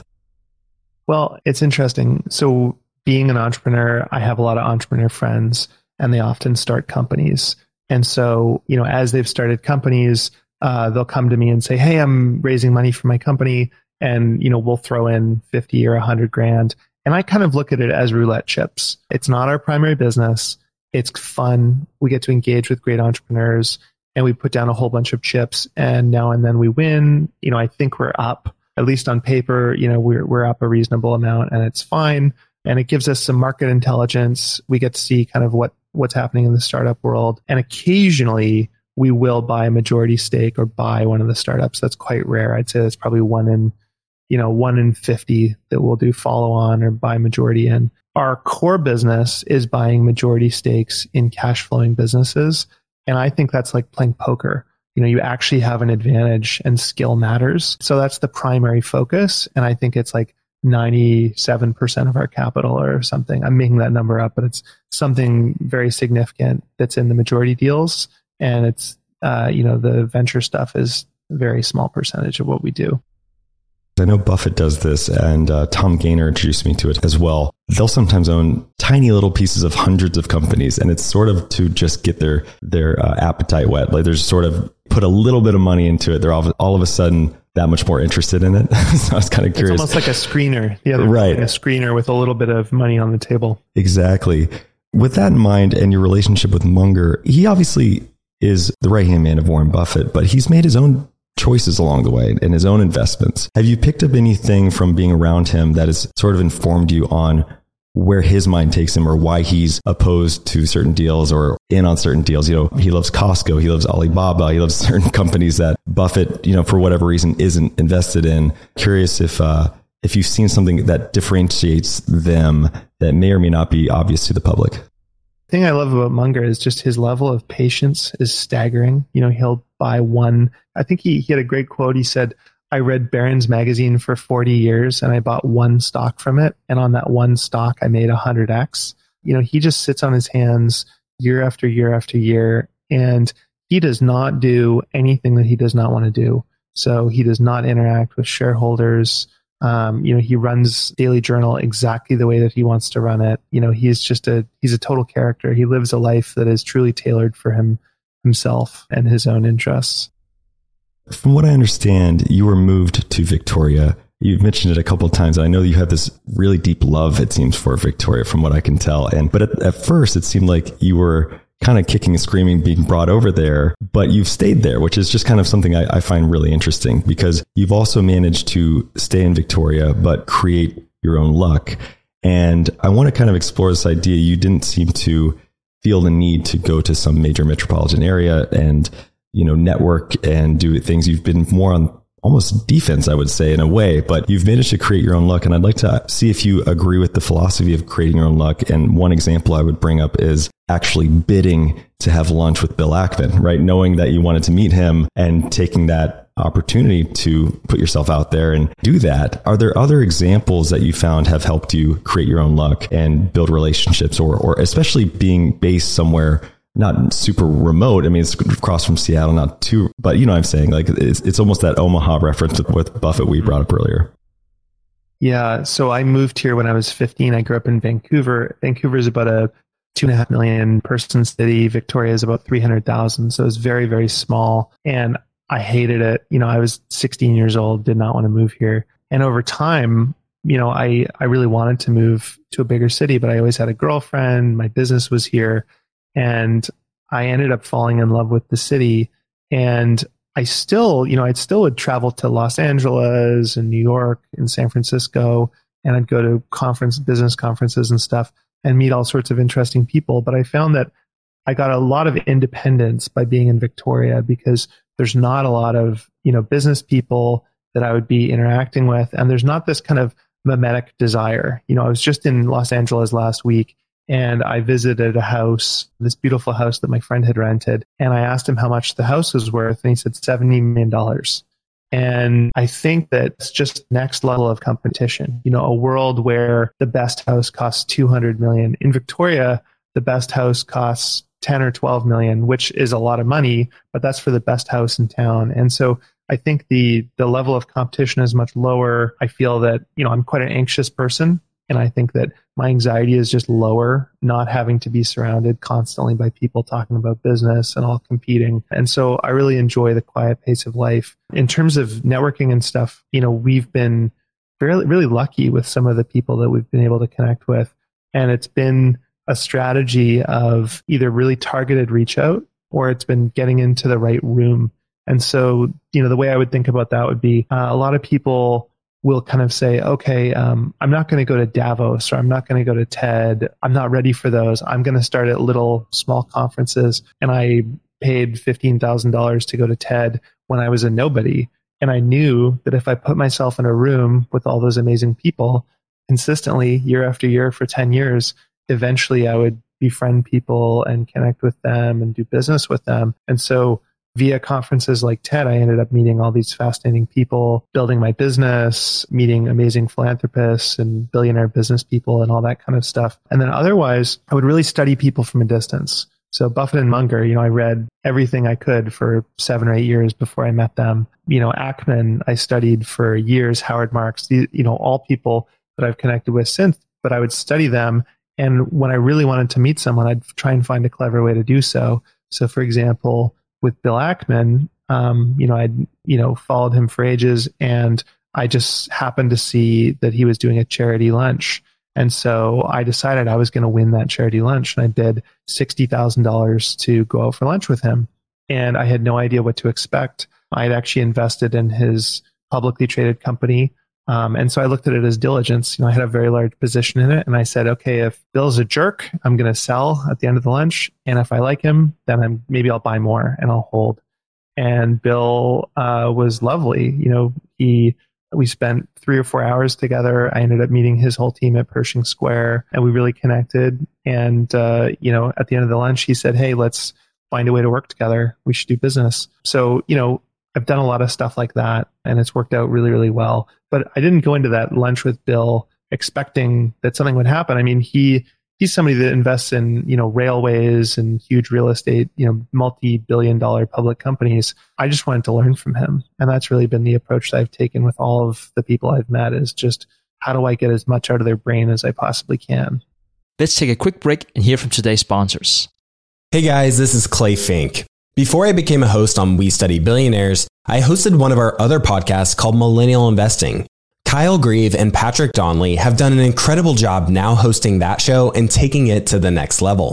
Well, it's interesting. So being an entrepreneur, I have a lot of entrepreneur friends, and they often start companies. And so, as they've started companies, they'll come to me and say, hey, I'm raising money for my company. And, we'll throw in 50 or 100 grand. And I kind of look at it as roulette chips. It's not our primary business. It's fun. We get to engage with great entrepreneurs, and we put down a whole bunch of chips, and now and then we win. I think we're up, at least on paper, we're up a reasonable amount, and it's fine. And it gives us some market intelligence. We get to see kind of what's happening in the startup world. And occasionally we will buy a majority stake or buy one of the startups. That's quite rare. I'd say that's probably 1 in 50 that we'll do follow on or buy majority in. Our core business is buying majority stakes in cash flowing businesses. And I think that's like playing poker. You actually have an advantage, and skill matters. So that's the primary focus. And I think it's like 97% of our capital or something. I'm making that number up, but it's something very significant that's in the majority deals. And it's, the venture stuff is a very small percentage of what we do. I know Buffett does this, and Tom Gaynor introduced me to it as well. They'll sometimes own tiny little pieces of hundreds of companies, and it's sort of to just get their appetite wet. Like, there's sort of put a little bit of money into it. They're all of a sudden that much more interested in it. So I was kind of curious. It's almost like a screener. Yeah, right. A screener with a little bit of money on the table. Exactly. With that in mind, and your relationship with Munger, he obviously is the right-hand man of Warren Buffett, but he's made his own choices along the way and his own investments. Have you picked up anything from being around him that has sort of informed you on where his mind takes him, or why he's opposed to certain deals or in on certain deals? He loves Costco, he loves Alibaba, he loves certain companies that Buffett, for whatever reason, isn't invested in. Curious if you've seen something that differentiates them that may or may not be obvious to the public. The thing I love about Munger is just his level of patience is staggering. He'll buy one. I think he had a great quote. He said, I read Barron's magazine for 40 years and I bought one stock from it. And on that one stock, I made 100x. He just sits on his hands year after year after year, and he does not do anything that he does not want to do. So he does not interact with shareholders. He runs Daily Journal exactly the way that he wants to run it. He's a total character. He lives a life that is truly tailored for himself and his own interests. From what I understand, you were moved to Victoria. You've mentioned it a couple of times. I know you have this really deep love, it seems, for Victoria, from what I can tell. But at first, it seemed like you were kind of kicking and screaming being brought over there, but you've stayed there, which is just kind of something I find really interesting, because you've also managed to stay in Victoria, but create your own luck. And I want to kind of explore this idea. You didn't seem to feel the need to go to some major metropolitan area and, network and do things. You've been more on almost defense, I would say, in a way, but you've managed to create your own luck. And I'd like to see if you agree with the philosophy of creating your own luck. And one example I would bring up is actually bidding to have lunch with Bill Ackman, right? Knowing that you wanted to meet him and taking that opportunity to put yourself out there and do that. Are there other examples that you found have helped you create your own luck and build relationships, or especially being based somewhere not super remote? I mean, it's across from Seattle, not too, but you know what I'm saying? Like it's almost that Omaha reference with Buffett we brought up earlier. Yeah. So I moved here when I was 15. I grew up in Vancouver. Vancouver is about a 2.5 million person city. Victoria is about 300,000. So it's very, very small. And I hated it. I was 16 years old, did not want to move here. And over time, I really wanted to move to a bigger city, but I always had a girlfriend. My business was here. And I ended up falling in love with the city. And I still would travel to Los Angeles and New York and San Francisco, and I'd go to business conferences and stuff and meet all sorts of interesting people. But I found that I got a lot of independence by being in Victoria, because there's not a lot of, business people that I would be interacting with. And there's not this kind of mimetic desire. I was just in Los Angeles last week, and I visited a house, this beautiful house that my friend had rented. And I asked him how much the house was worth, and he said $70 million. And I think that it's just next level of competition. A world where the best house costs $200 million. In Victoria, the best house costs 10 or 12 million, which is a lot of money, but that's for the best house in town. And so I think the level of competition is much lower. I feel that, I'm quite an anxious person. And I think that my anxiety is just lower, not having to be surrounded constantly by people talking about business and all competing. And so I really enjoy the quiet pace of life. In terms of networking and stuff, we've been really lucky with some of the people that we've been able to connect with. And it's been a strategy of either really targeted reach out, or it's been getting into the right room. And so, the way I would think about that would be a lot of people will kind of say, okay, I'm not going to go to Davos, or I'm not going to go to TED. I'm not ready for those. I'm going to start at little small conferences. And I paid $15,000 to go to TED when I was a nobody. And I knew that if I put myself in a room with all those amazing people consistently year after year for 10 years, eventually I would befriend people and connect with them and do business with them. And so via conferences like TED, I ended up meeting all these fascinating people, building my business, meeting amazing philanthropists and billionaire business people and all that kind of stuff. And then otherwise, I would really study people from a distance. So Buffett and Munger, I read everything I could for 7 or 8 years before I met them. Ackman, I studied for years, Howard Marks, all people that I've connected with since, but I would study them. And when I really wanted to meet someone, I'd try and find a clever way to do so. So for example, with Bill Ackman, I'd followed him for ages, and I just happened to see that he was doing a charity lunch. And so I decided I was going to win that charity lunch, and I bid $60,000 to go out for lunch with him. And I had no idea what to expect. I had actually invested in his publicly traded company. And so I looked at it as diligence. I had a very large position in it. And I said, okay, if Bill's a jerk, I'm going to sell at the end of the lunch. And if I like him, then maybe I'll buy more and I'll hold. And Bill was lovely. We spent 3 or 4 hours together. I ended up meeting his whole team at Pershing Square, and we really connected. And, at the end of the lunch, he said, hey, let's find a way to work together. We should do business. So, I've done a lot of stuff like that, and it's worked out really, really well. But I didn't go into that lunch with Bill expecting that something would happen. I mean, he's somebody that invests in, railways and huge real estate, multi-billion-dollar public companies. I just wanted to learn from him. And that's really been the approach that I've taken with all of the people I've met, is just how do I get as much out of their brain as I possibly can? Let's take a quick break and hear from today's sponsors. Hey guys, this is Clay Fink. Before I became a host on We Study Billionaires, I hosted one of our other podcasts called Millennial Investing. Kyle Grieve and Patrick Donnelly have done an incredible job now hosting that show and taking it to the next level.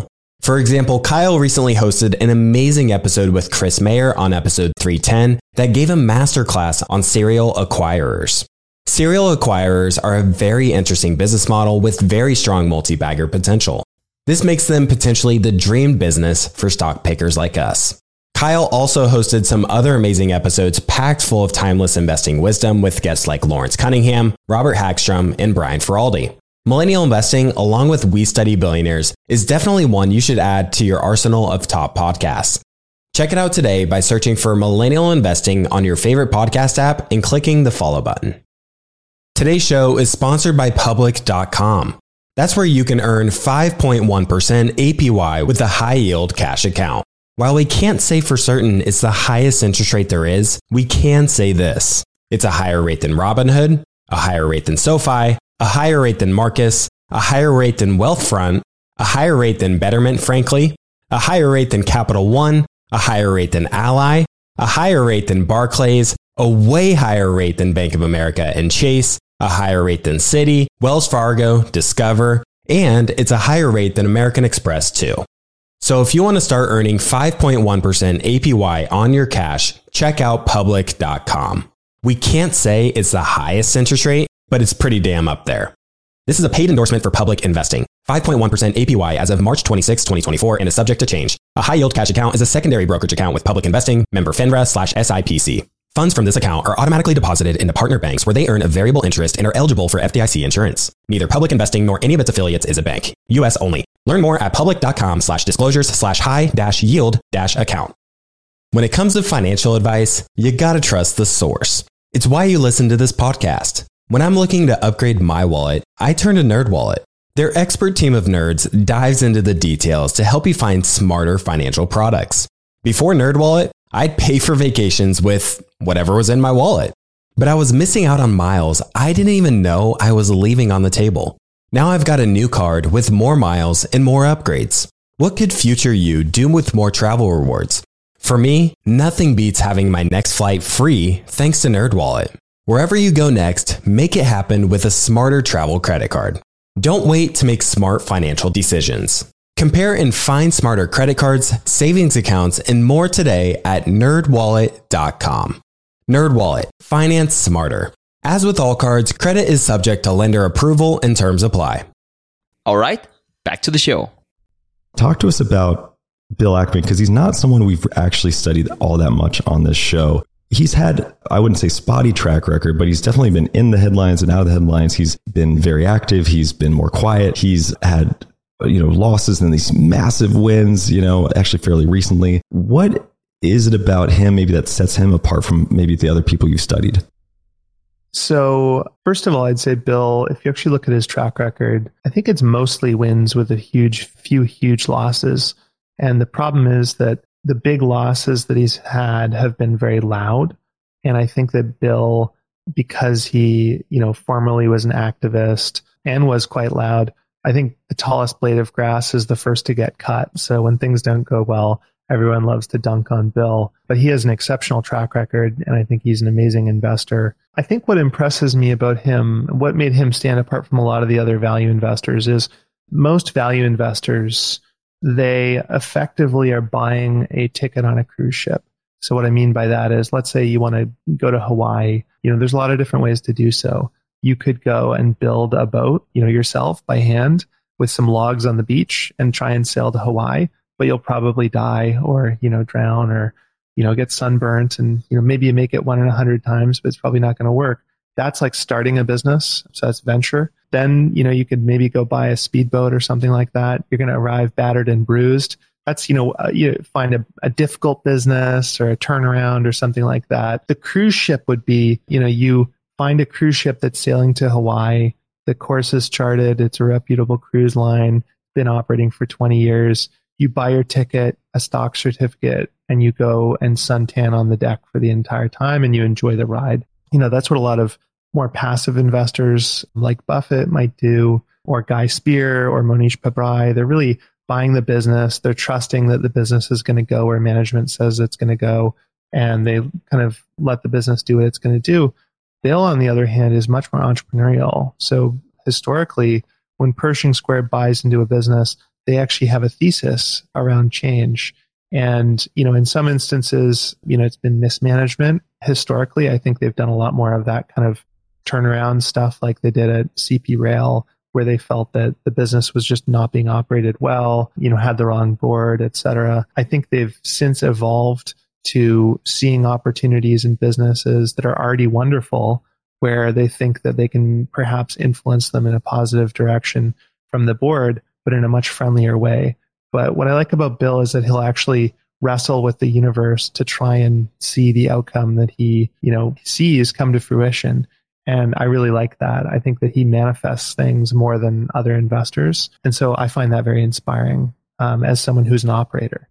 For example, Kyle recently hosted an amazing episode with Chris Mayer on episode 310 that gave a masterclass on serial acquirers. Serial acquirers are a very interesting business model with very strong multi-bagger potential. This makes them potentially the dream business for stock pickers like us. Kyle also hosted some other amazing episodes packed full of timeless investing wisdom with guests like Lawrence Cunningham, Robert Hagstrom, and Brian Feraldi. Millennial investing, along with We Study Billionaires, is definitely one you should add to your arsenal of top podcasts. Check it out today by searching for Millennial Investing on your favorite podcast app and clicking the follow button. Today's show is sponsored by Public.com. That's where you can earn 5.1% APY with a high-yield cash account. While we can't say for certain it's the highest interest rate there is, we can say this. It's a higher rate than Robinhood, a higher rate than SoFi, a higher rate than Marcus, a higher rate than Wealthfront, a higher rate than Betterment, frankly, a higher rate than Capital One, a higher rate than Ally, a higher rate than Barclays, a way higher rate than Bank of America and Chase, a higher rate than Citi, Wells Fargo, Discover, and it's a higher rate than American Express too. So if you want to start earning 5.1% APY on your cash, check out Public.com. We can't say it's the highest interest rate, but it's pretty damn up there. This is a paid endorsement for Public Investing. 5.1% APY as of March 26, 2024 and is subject to change. A high-yield cash account is a secondary brokerage account with Public Investing, member FINRA/SIPC. Funds from this account are automatically deposited into partner banks where they earn a variable interest and are eligible for FDIC insurance. Neither Public Investing nor any of its affiliates is a bank. U.S. only. Learn more at public.com/disclosures/high-yield-account. When it comes to financial advice, you gotta trust the source. It's why you listen to this podcast. When I'm looking to upgrade my wallet, I turn to NerdWallet. Their expert team of nerds dives into the details to help you find smarter financial products. Before NerdWallet, I'd pay for vacations with whatever was in my wallet. But I was missing out on miles I didn't even know I was leaving on the table. Now I've got a new card with more miles and more upgrades. What could future you do with more travel rewards? For me, nothing beats having my next flight free thanks to NerdWallet. Wherever you go next, make it happen with a smarter travel credit card. Don't wait to make smart financial decisions. Compare and find smarter credit cards, savings accounts, and more today at nerdwallet.com. NerdWallet. Finance smarter. As with all cards, credit is subject to lender approval and terms apply. All right, back to the show. Talk to us about Bill Ackman, because he's not someone we've actually studied all that much on this show. He's had, I wouldn't say spotty track record, but he's definitely been in the headlines and out of the headlines. He's been very active. He's been more quiet. He's had, losses and these massive wins, actually fairly recently. What is it about him maybe that sets him apart from maybe the other people you've studied? So first of all, I'd say Bill, if you actually look at his track record, I think it's mostly wins with few huge losses. And the problem is that the big losses that he's had have been very loud. And I think that Bill, because he, formerly was an activist and was quite loud, I think the tallest blade of grass is the first to get cut. So when things don't go well, everyone loves to dunk on Bill. But he has an exceptional track record, and I think he's an amazing investor. I think what impresses me about him, what made him stand apart from a lot of the other value investors, is most value investors, they effectively are buying a ticket on a cruise ship. So what I mean by that is, let's say you want to go to Hawaii. There's a lot of different ways to do so. You could go and build a boat, yourself by hand with some logs on the beach and try and sail to Hawaii, but you'll probably die or, drown or, get sunburnt, and, maybe you make it 1 in 100 times, but it's probably not going to work. That's like starting a business. So that's venture. Then, you could maybe go buy a speedboat or something like that. You're going to arrive battered and bruised. That's, you find a difficult business or a turnaround or something like that. The cruise ship would be, you find a cruise ship that's sailing to Hawaii. The course is charted. It's a reputable cruise line, been operating for 20 years. You buy your ticket, a stock certificate, and you go and suntan on the deck for the entire time, and you enjoy the ride. That's what a lot of more passive investors like Buffett might do, or Guy Spear or Monish Pabrai. They're really buying the business. They're trusting that the business is going to go where management says it's going to go, and they kind of let the business do what it's going to do. Bill, on the other hand, is much more entrepreneurial. So historically, when Pershing Square buys into a business, they actually have a thesis around change. And, in some instances, it's been mismanagement. Historically, I think they've done a lot more of that kind of turnaround stuff like they did at CP Rail, where they felt that the business was just not being operated well, had the wrong board, et cetera. I think they've since evolved to seeing opportunities in businesses that are already wonderful, where they think that they can perhaps influence them in a positive direction from the board, but in a much friendlier way. But what I like about Bill is that he'll actually wrestle with the universe to try and see the outcome that he, sees come to fruition. And I really like that. I think that he manifests things more than other investors. And so I find that very inspiring as someone who's an operator.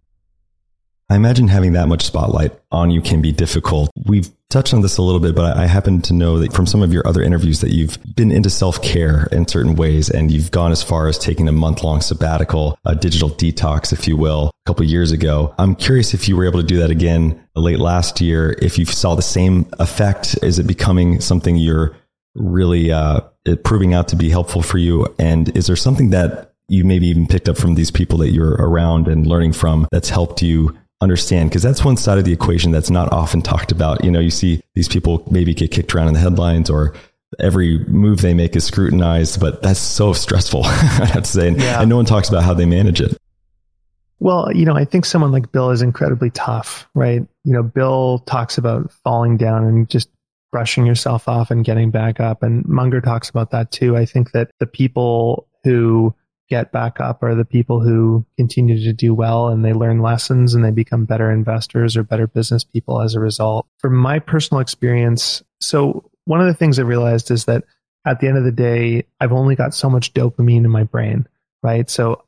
I imagine having that much spotlight on you can be difficult. We've touched on this a little bit, but I happen to know that from some of your other interviews that you've been into self-care in certain ways, and you've gone as far as taking a month-long sabbatical, a digital detox, if you will, a couple of years ago. I'm curious if you were able to do that again late last year, if you saw the same effect. Is it becoming something you're really proving out to be helpful for you? And is there something that you maybe even picked up from these people that you're around and learning from that's helped you understand? Because that's one side of the equation that's not often talked about. You see these people maybe get kicked around in the headlines, or every move they make is scrutinized, but that's so stressful, I have to say. And no one talks about how they manage it. Well, I think someone like Bill is incredibly tough, right? Bill talks about falling down and just brushing yourself off and getting back up. And Munger talks about that too. I think that the people who get back up are the people who continue to do well, and they learn lessons and they become better investors or better business people as a result. From my personal experience, so one of the things I realized is that at the end of the day, I've only got so much dopamine in my brain, right? So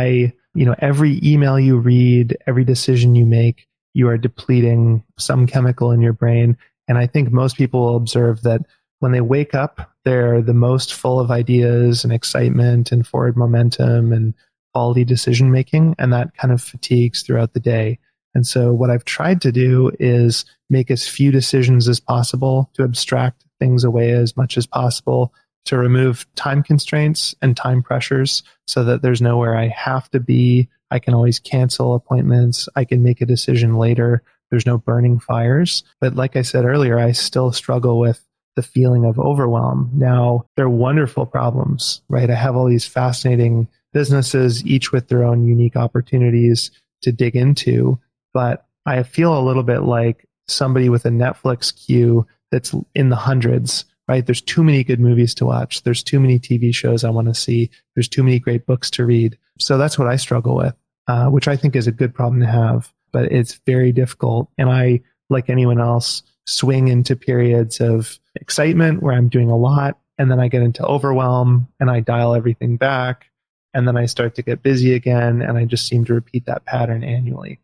every email you read, every decision you make, you are depleting some chemical in your brain. And I think most people will observe that when they wake up, they're the most full of ideas and excitement and forward momentum and quality decision making, and that kind of fatigues throughout the day. And so what I've tried to do is make as few decisions as possible, to abstract things away as much as possible, to remove time constraints and time pressures so that there's nowhere I have to be. I can always cancel appointments. I can make a decision later. There's no burning fires. But like I said earlier, I still struggle with the feeling of overwhelm. Now, they're wonderful problems, right? I have all these fascinating businesses, each with their own unique opportunities to dig into, but I feel a little bit like somebody with a Netflix queue that's in the hundreds, right? There's too many good movies to watch. There's too many TV shows I want to see. There's too many great books to read. So that's what I struggle with, which I think is a good problem to have, but it's very difficult. And I, like anyone else, swing into periods of excitement where I'm doing a lot, and then I get into overwhelm and I dial everything back, and then I start to get busy again, and I just seem to repeat that pattern annually.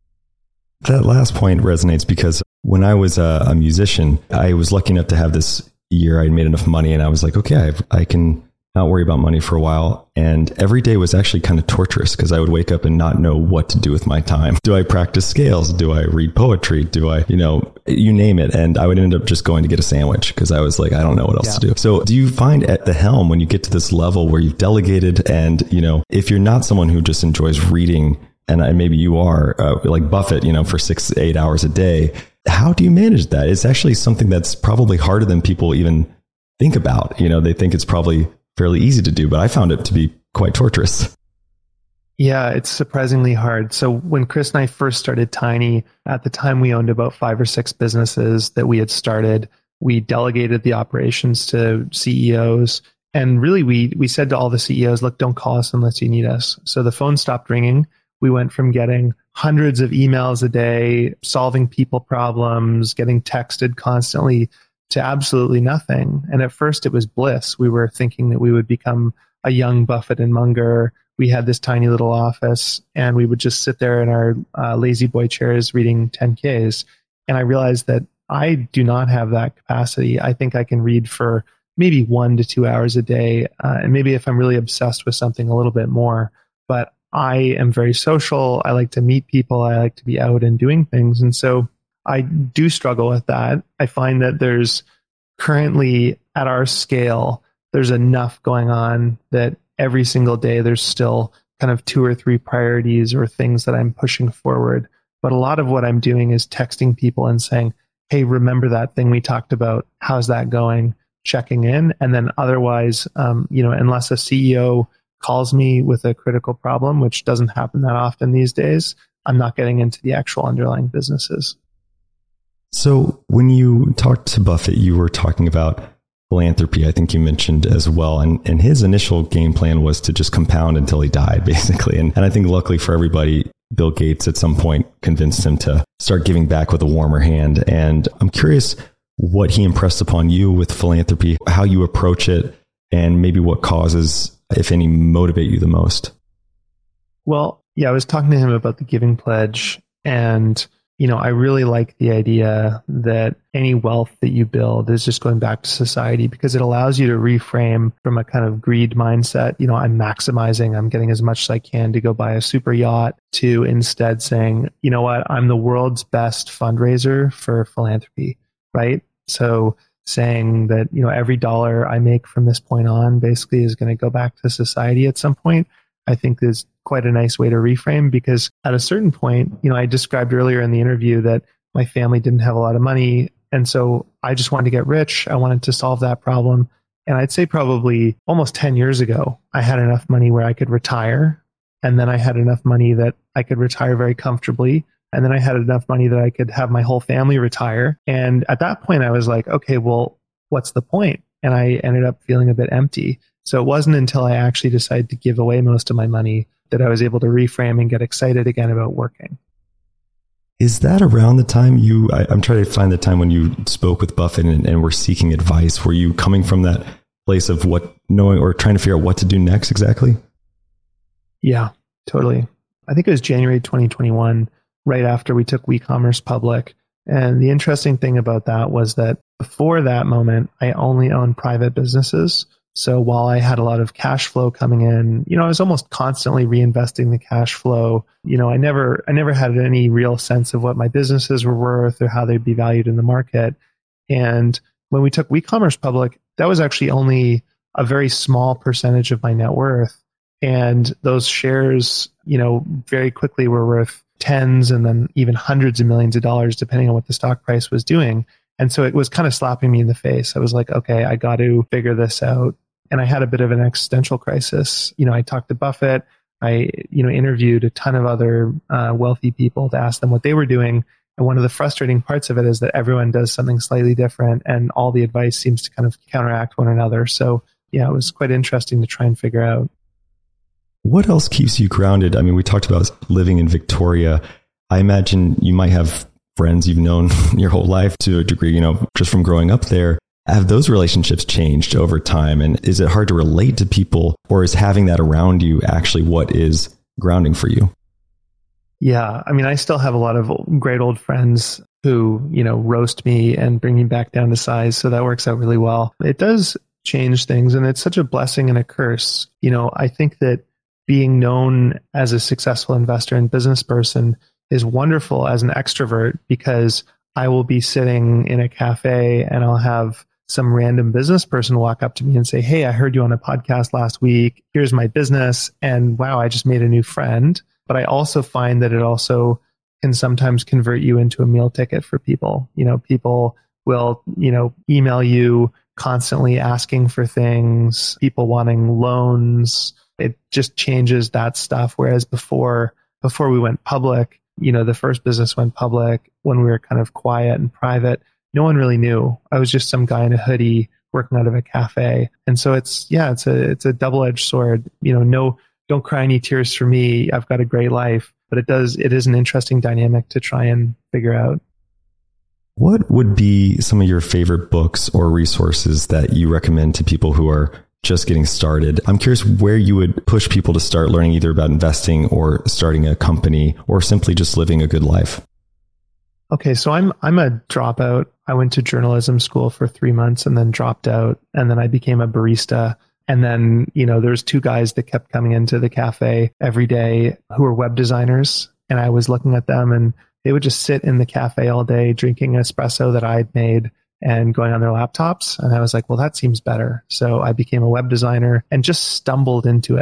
That last point resonates because when I was a musician, I was lucky enough to have this year. I made enough money and I was like, okay, I can not worry about money for a while. And every day was actually kind of torturous because I would wake up and not know what to do with my time. Do I practice scales? Do I read poetry? Do I, you name it. And I would end up just going to get a sandwich because I was like, I don't know what else to do. So do you find at the helm, when you get to this level where you've delegated and, if you're not someone who just enjoys reading, and maybe you are like Buffett, for 6 to 8 hours a day, how do you manage that? It's actually something that's probably harder than people even think about. They think it's probably fairly easy to do, but I found it to be quite torturous. Yeah, it's surprisingly hard. So when Chris and I first started Tiny, at the time we owned about 5 or 6 businesses that we had started. We delegated the operations to CEOs. And really, we said to all the CEOs, look, don't call us unless you need us. So the phone stopped ringing. We went from getting hundreds of emails a day, solving people problems, getting texted constantly, to absolutely nothing. And at first it was bliss. We were thinking that we would become a young Buffett and Munger. We had this tiny little office and we would just sit there in our lazy boy chairs reading 10Ks. And I realized that I do not have that capacity. I think I can read for maybe 1 to 2 hours a day. And maybe if I'm really obsessed with something, a little bit more. But I am very social. I like to meet people. I like to be out and doing things. And so I do struggle with that. I find that there's currently, at our scale, there's enough going on that every single day there's still kind of 2 or 3 priorities or things that I'm pushing forward. But a lot of what I'm doing is texting people and saying, hey, remember that thing we talked about? How's that going? Checking in. And then otherwise, unless a CEO calls me with a critical problem, which doesn't happen that often these days, I'm not getting into the actual underlying businesses. So when you talked to Buffett, you were talking about philanthropy, I think you mentioned as well. And his initial game plan was to just compound until he died, basically. And I think luckily for everybody, Bill Gates at some point convinced him to start giving back with a warmer hand. And I'm curious what he impressed upon you with philanthropy, how you approach it, and maybe what causes, if any, motivate you the most. Well, yeah, I was talking to him about the Giving Pledge, and I really like the idea that any wealth that you build is just going back to society, because it allows you to reframe from a kind of greed mindset. I'm maximizing, I'm getting as much as I can to go buy a super yacht, to instead saying, you know what, I'm the world's best fundraiser for philanthropy, right? So saying that, every dollar I make from this point on basically is going to go back to society at some point, I think is quite a nice way to reframe, because at a certain point, I described earlier in the interview that my family didn't have a lot of money. And so I just wanted to get rich. I wanted to solve that problem. And I'd say probably almost 10 years ago, I had enough money where I could retire. And then I had enough money that I could retire very comfortably. And then I had enough money that I could have my whole family retire. And at that point, I was like, okay, well, what's the point? And I ended up feeling a bit empty. So it wasn't until I actually decided to give away most of my money that I was able to reframe and get excited again about working. Is that around the time I'm trying to find the time when you spoke with Buffett and were seeking advice? Were you coming from that place of knowing or trying to figure out what to do next exactly? Yeah, totally. I think it was January 2021, right after we took WeCommerce public. And the interesting thing about that was that before that moment, I only owned private businesses. So while I had a lot of cash flow coming in, I was almost constantly reinvesting the cash flow. I never had any real sense of what my businesses were worth or how they'd be valued in the market. And when we took WeCommerce public, that was actually only a very small percentage of my net worth. And those shares, very quickly were worth tens and then even hundreds of millions of dollars, depending on what the stock price was doing. And so it was kind of slapping me in the face. I was like, okay, I got to figure this out. And I had a bit of an existential crisis. I talked to Buffett. I, interviewed a ton of other wealthy people to ask them what they were doing. And one of the frustrating parts of it is that everyone does something slightly different, and all the advice seems to kind of counteract one another. So yeah, it was quite interesting to try and figure out. What else keeps you grounded? I mean, we talked about living in Victoria. I imagine you might have friends you've known your whole life to a degree, just from growing up there. Have those relationships changed over time? And is it hard to relate to people, or is having that around you actually what is grounding for you? Yeah. I mean, I still have a lot of great old friends who, roast me and bring me back down to size. So that works out really well. It does change things, and it's such a blessing and a curse. I think that being known as a successful investor and business person is wonderful as an extrovert, because I will be sitting in a cafe and I'll have some random business person walk up to me and say, hey, I heard you on a podcast last week. Here's my business. And wow, I just made a new friend. But I also find that it also can sometimes convert you into a meal ticket for people. People will, email you constantly asking for things, people wanting loans. It just changes that stuff. Whereas before we went public, the first business went public when we were kind of quiet and private. No one really knew. I was just some guy in a hoodie working out of a cafe. And so it's a double-edged sword. No, don't cry any tears for me. I've got a great life. But it is an interesting dynamic to try and figure out. What would be some of your favorite books or resources that you recommend to people who are just getting started? I'm curious where you would push people to start learning either about investing or starting a company or simply just living a good life. Okay, so I'm a dropout. I went to journalism school for 3 months and then dropped out, and then I became a barista. And then, there's 2 guys that kept coming into the cafe every day who were web designers, and I was looking at them, and they would just sit in the cafe all day drinking espresso that I'd made and going on their laptops. And I was like, well, that seems better. So I became a web designer and just stumbled into it.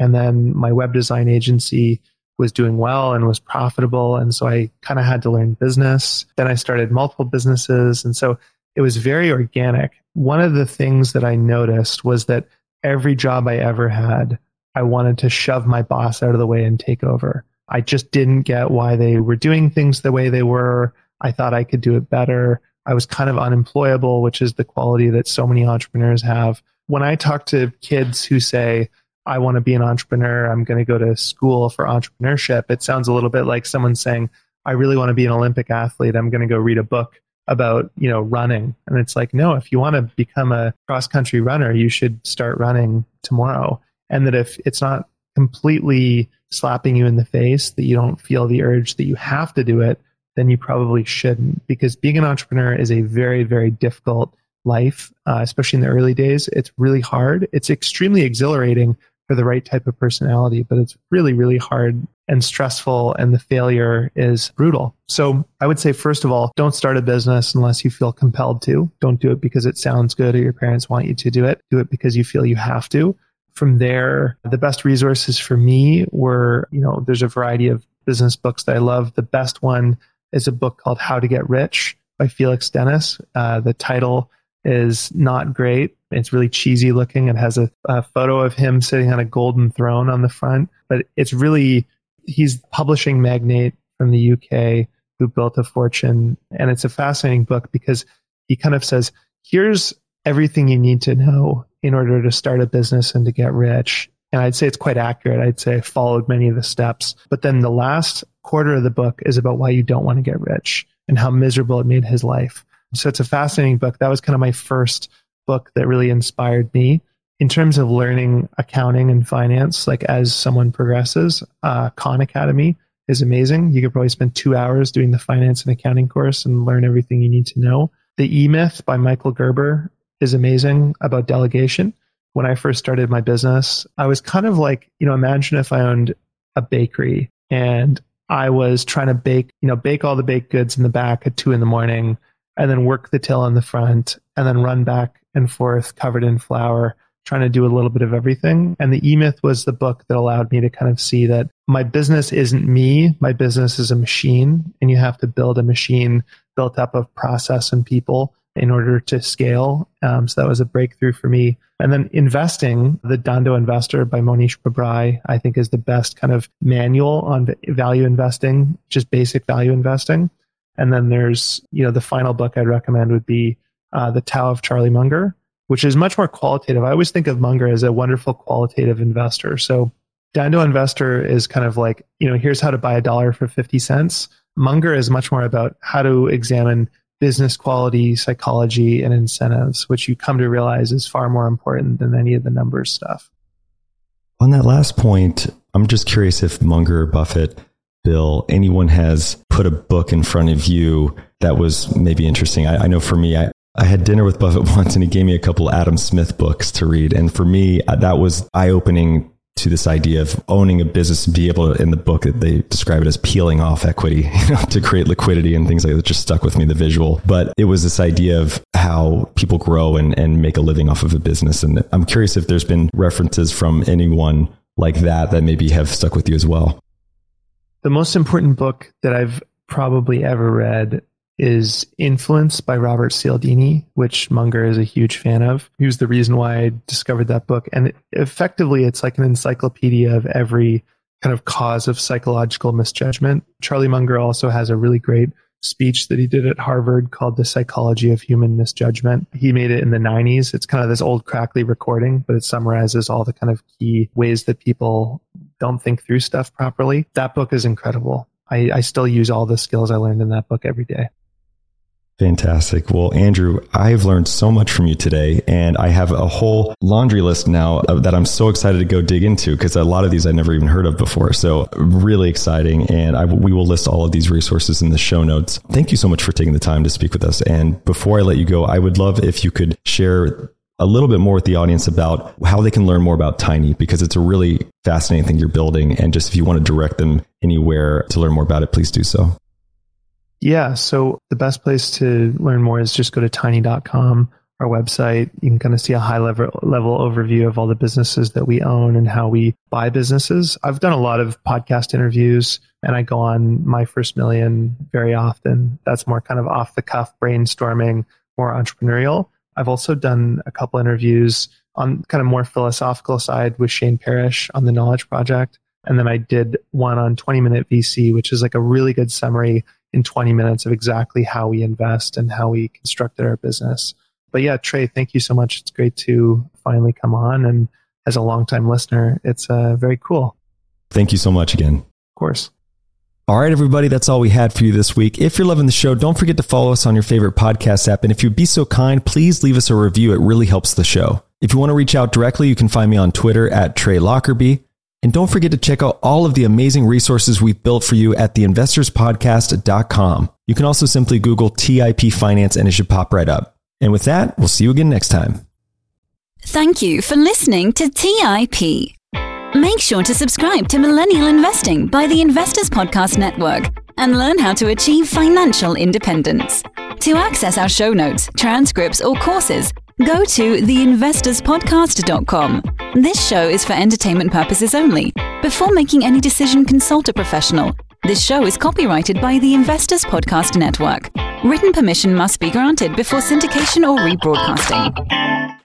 And then my web design agency was doing well and was profitable. And so I kind of had to learn business. Then I started multiple businesses. And so it was very organic. One of the things that I noticed was that every job I ever had, I wanted to shove my boss out of the way and take over. I just didn't get why they were doing things the way they were. I thought I could do it better. I was kind of unemployable, which is the quality that so many entrepreneurs have. When I talk to kids who say, I want to be an entrepreneur, I'm going to go to school for entrepreneurship, it sounds a little bit like someone saying, I really want to be an Olympic athlete, I'm going to go read a book about, running. And it's like, no, if you want to become a cross-country runner, you should start running tomorrow. And that if it's not completely slapping you in the face, that you don't feel the urge that you have to do it, then you probably shouldn't. Because being an entrepreneur is a very, very difficult life, especially in the early days. It's really hard. It's extremely exhilarating for the right type of personality, but it's really, really hard and stressful, and the failure is brutal. So I would say, first of all, don't start a business unless you feel compelled to. Don't do it because it sounds good or your parents want you to do it. Do it because you feel you have to. From there, the best resources for me were, there's a variety of business books that I love. The best one is a book called How to Get Rich by Felix Dennis. The title is not great. It's really cheesy looking. It has a photo of him sitting on a golden throne on the front, but it's really, he's a publishing magnate from the UK who built a fortune. And it's a fascinating book because he kind of says, here's everything you need to know in order to start a business and to get rich. And I'd say it's quite accurate. I'd say I followed many of the steps. But then the last quarter of the book is about why you don't want to get rich and how miserable it made his life. So it's a fascinating book. That was kind of my first book that really inspired me. In terms of learning accounting and finance, like as someone progresses, Khan Academy is amazing. You could probably spend 2 hours doing the finance and accounting course and learn everything you need to know. The E-Myth by Michael Gerber is amazing about delegation. When I first started my business, I was kind of like, imagine if I owned a bakery and I was trying to bake all the baked goods in the back at 2 a.m, and then work the till in the front and then run back and forth covered in flour, trying to do a little bit of everything. And the E-Myth was the book that allowed me to kind of see that my business isn't me. My business is a machine, and you have to build a machine built up of process and people in order to scale. So that was a breakthrough for me. And then investing, The Dhandho Investor by Monish Pabrai, I think is the best kind of manual on value investing, just basic value investing. And then there's, the final book I'd recommend would be The Tao of Charlie Munger, which is much more qualitative. I always think of Munger as a wonderful qualitative investor. So Dhandho Investor is kind of like, here's how to buy $1 for 50 cents. Munger is much more about how to examine business quality, psychology, and incentives, which you come to realize is far more important than any of the numbers stuff. On that last point, I'm just curious if Munger, Buffett, Bill, anyone has put a book in front of you that was maybe interesting. I know for me, I had dinner with Buffett once and he gave me a couple Adam Smith books to read. And for me, that was eye-opening to this idea of owning a business, be able to, in the book, they describe it as peeling off equity, to create liquidity and things like that. Just stuck with me, the visual. But it was this idea of how people grow and make a living off of a business. And I'm curious if there's been references from anyone like that maybe have stuck with you as well. The most important book that I've probably ever read is Influence by Robert Cialdini, which Munger is a huge fan of. He was the reason why I discovered that book. And effectively, it's like an encyclopedia of every kind of cause of psychological misjudgment. Charlie Munger also has a really great speech that he did at Harvard called The Psychology of Human Misjudgment. He made it in the 90s. It's kind of this old crackly recording, but it summarizes all the kind of key ways that people don't think through stuff properly. That book is incredible. I still use all the skills I learned in that book every day. Fantastic. Well, Andrew, I've learned so much from you today, and I have a whole laundry list now that I'm so excited to go dig into, because a lot of these I never even heard of before. So really exciting. And we will list all of these resources in the show notes. Thank you so much for taking the time to speak with us. And before I let you go, I would love if you could share a little bit more with the audience about how they can learn more about Tiny, because it's a really fascinating thing you're building. And just if you want to direct them anywhere to learn more about it, please do so. Yeah, so the best place to learn more is just go to tiny.com. our website. You can kind of see a high level overview of all the businesses that we own and how we buy businesses. I've done a lot of podcast interviews, and I go on My First Million very often. That's more kind of off the cuff brainstorming, more entrepreneurial. I've also done a couple interviews on kind of more philosophical side with Shane Parrish on the Knowledge Project. And then I did one on 20-Minute VC, which is like a really good summary in 20 minutes of exactly how we invest and how we constructed our business. But yeah, Trey, thank you so much. It's great to finally come on. And as a longtime listener, it's very cool. Thank you so much again. Of course. All right, everybody, that's all we had for you this week. If you're loving the show, don't forget to follow us on your favorite podcast app. And if you'd be so kind, please leave us a review. It really helps the show. If you want to reach out directly, you can find me on Twitter at Trey Lockerbie. And don't forget to check out all of the amazing resources we've built for you at theinvestorspodcast.com. You can also simply Google TIP Finance and it should pop right up. And with that, we'll see you again next time. Thank you for listening to TIP. Make sure to subscribe to Millennial Investing by the Investors Podcast Network and learn how to achieve financial independence. To access our show notes, transcripts, or courses, go to theinvestorspodcast.com. This show is for entertainment purposes only. Before making any decision, consult a professional. This show is copyrighted by the Investors Podcast Network. Written permission must be granted before syndication or rebroadcasting.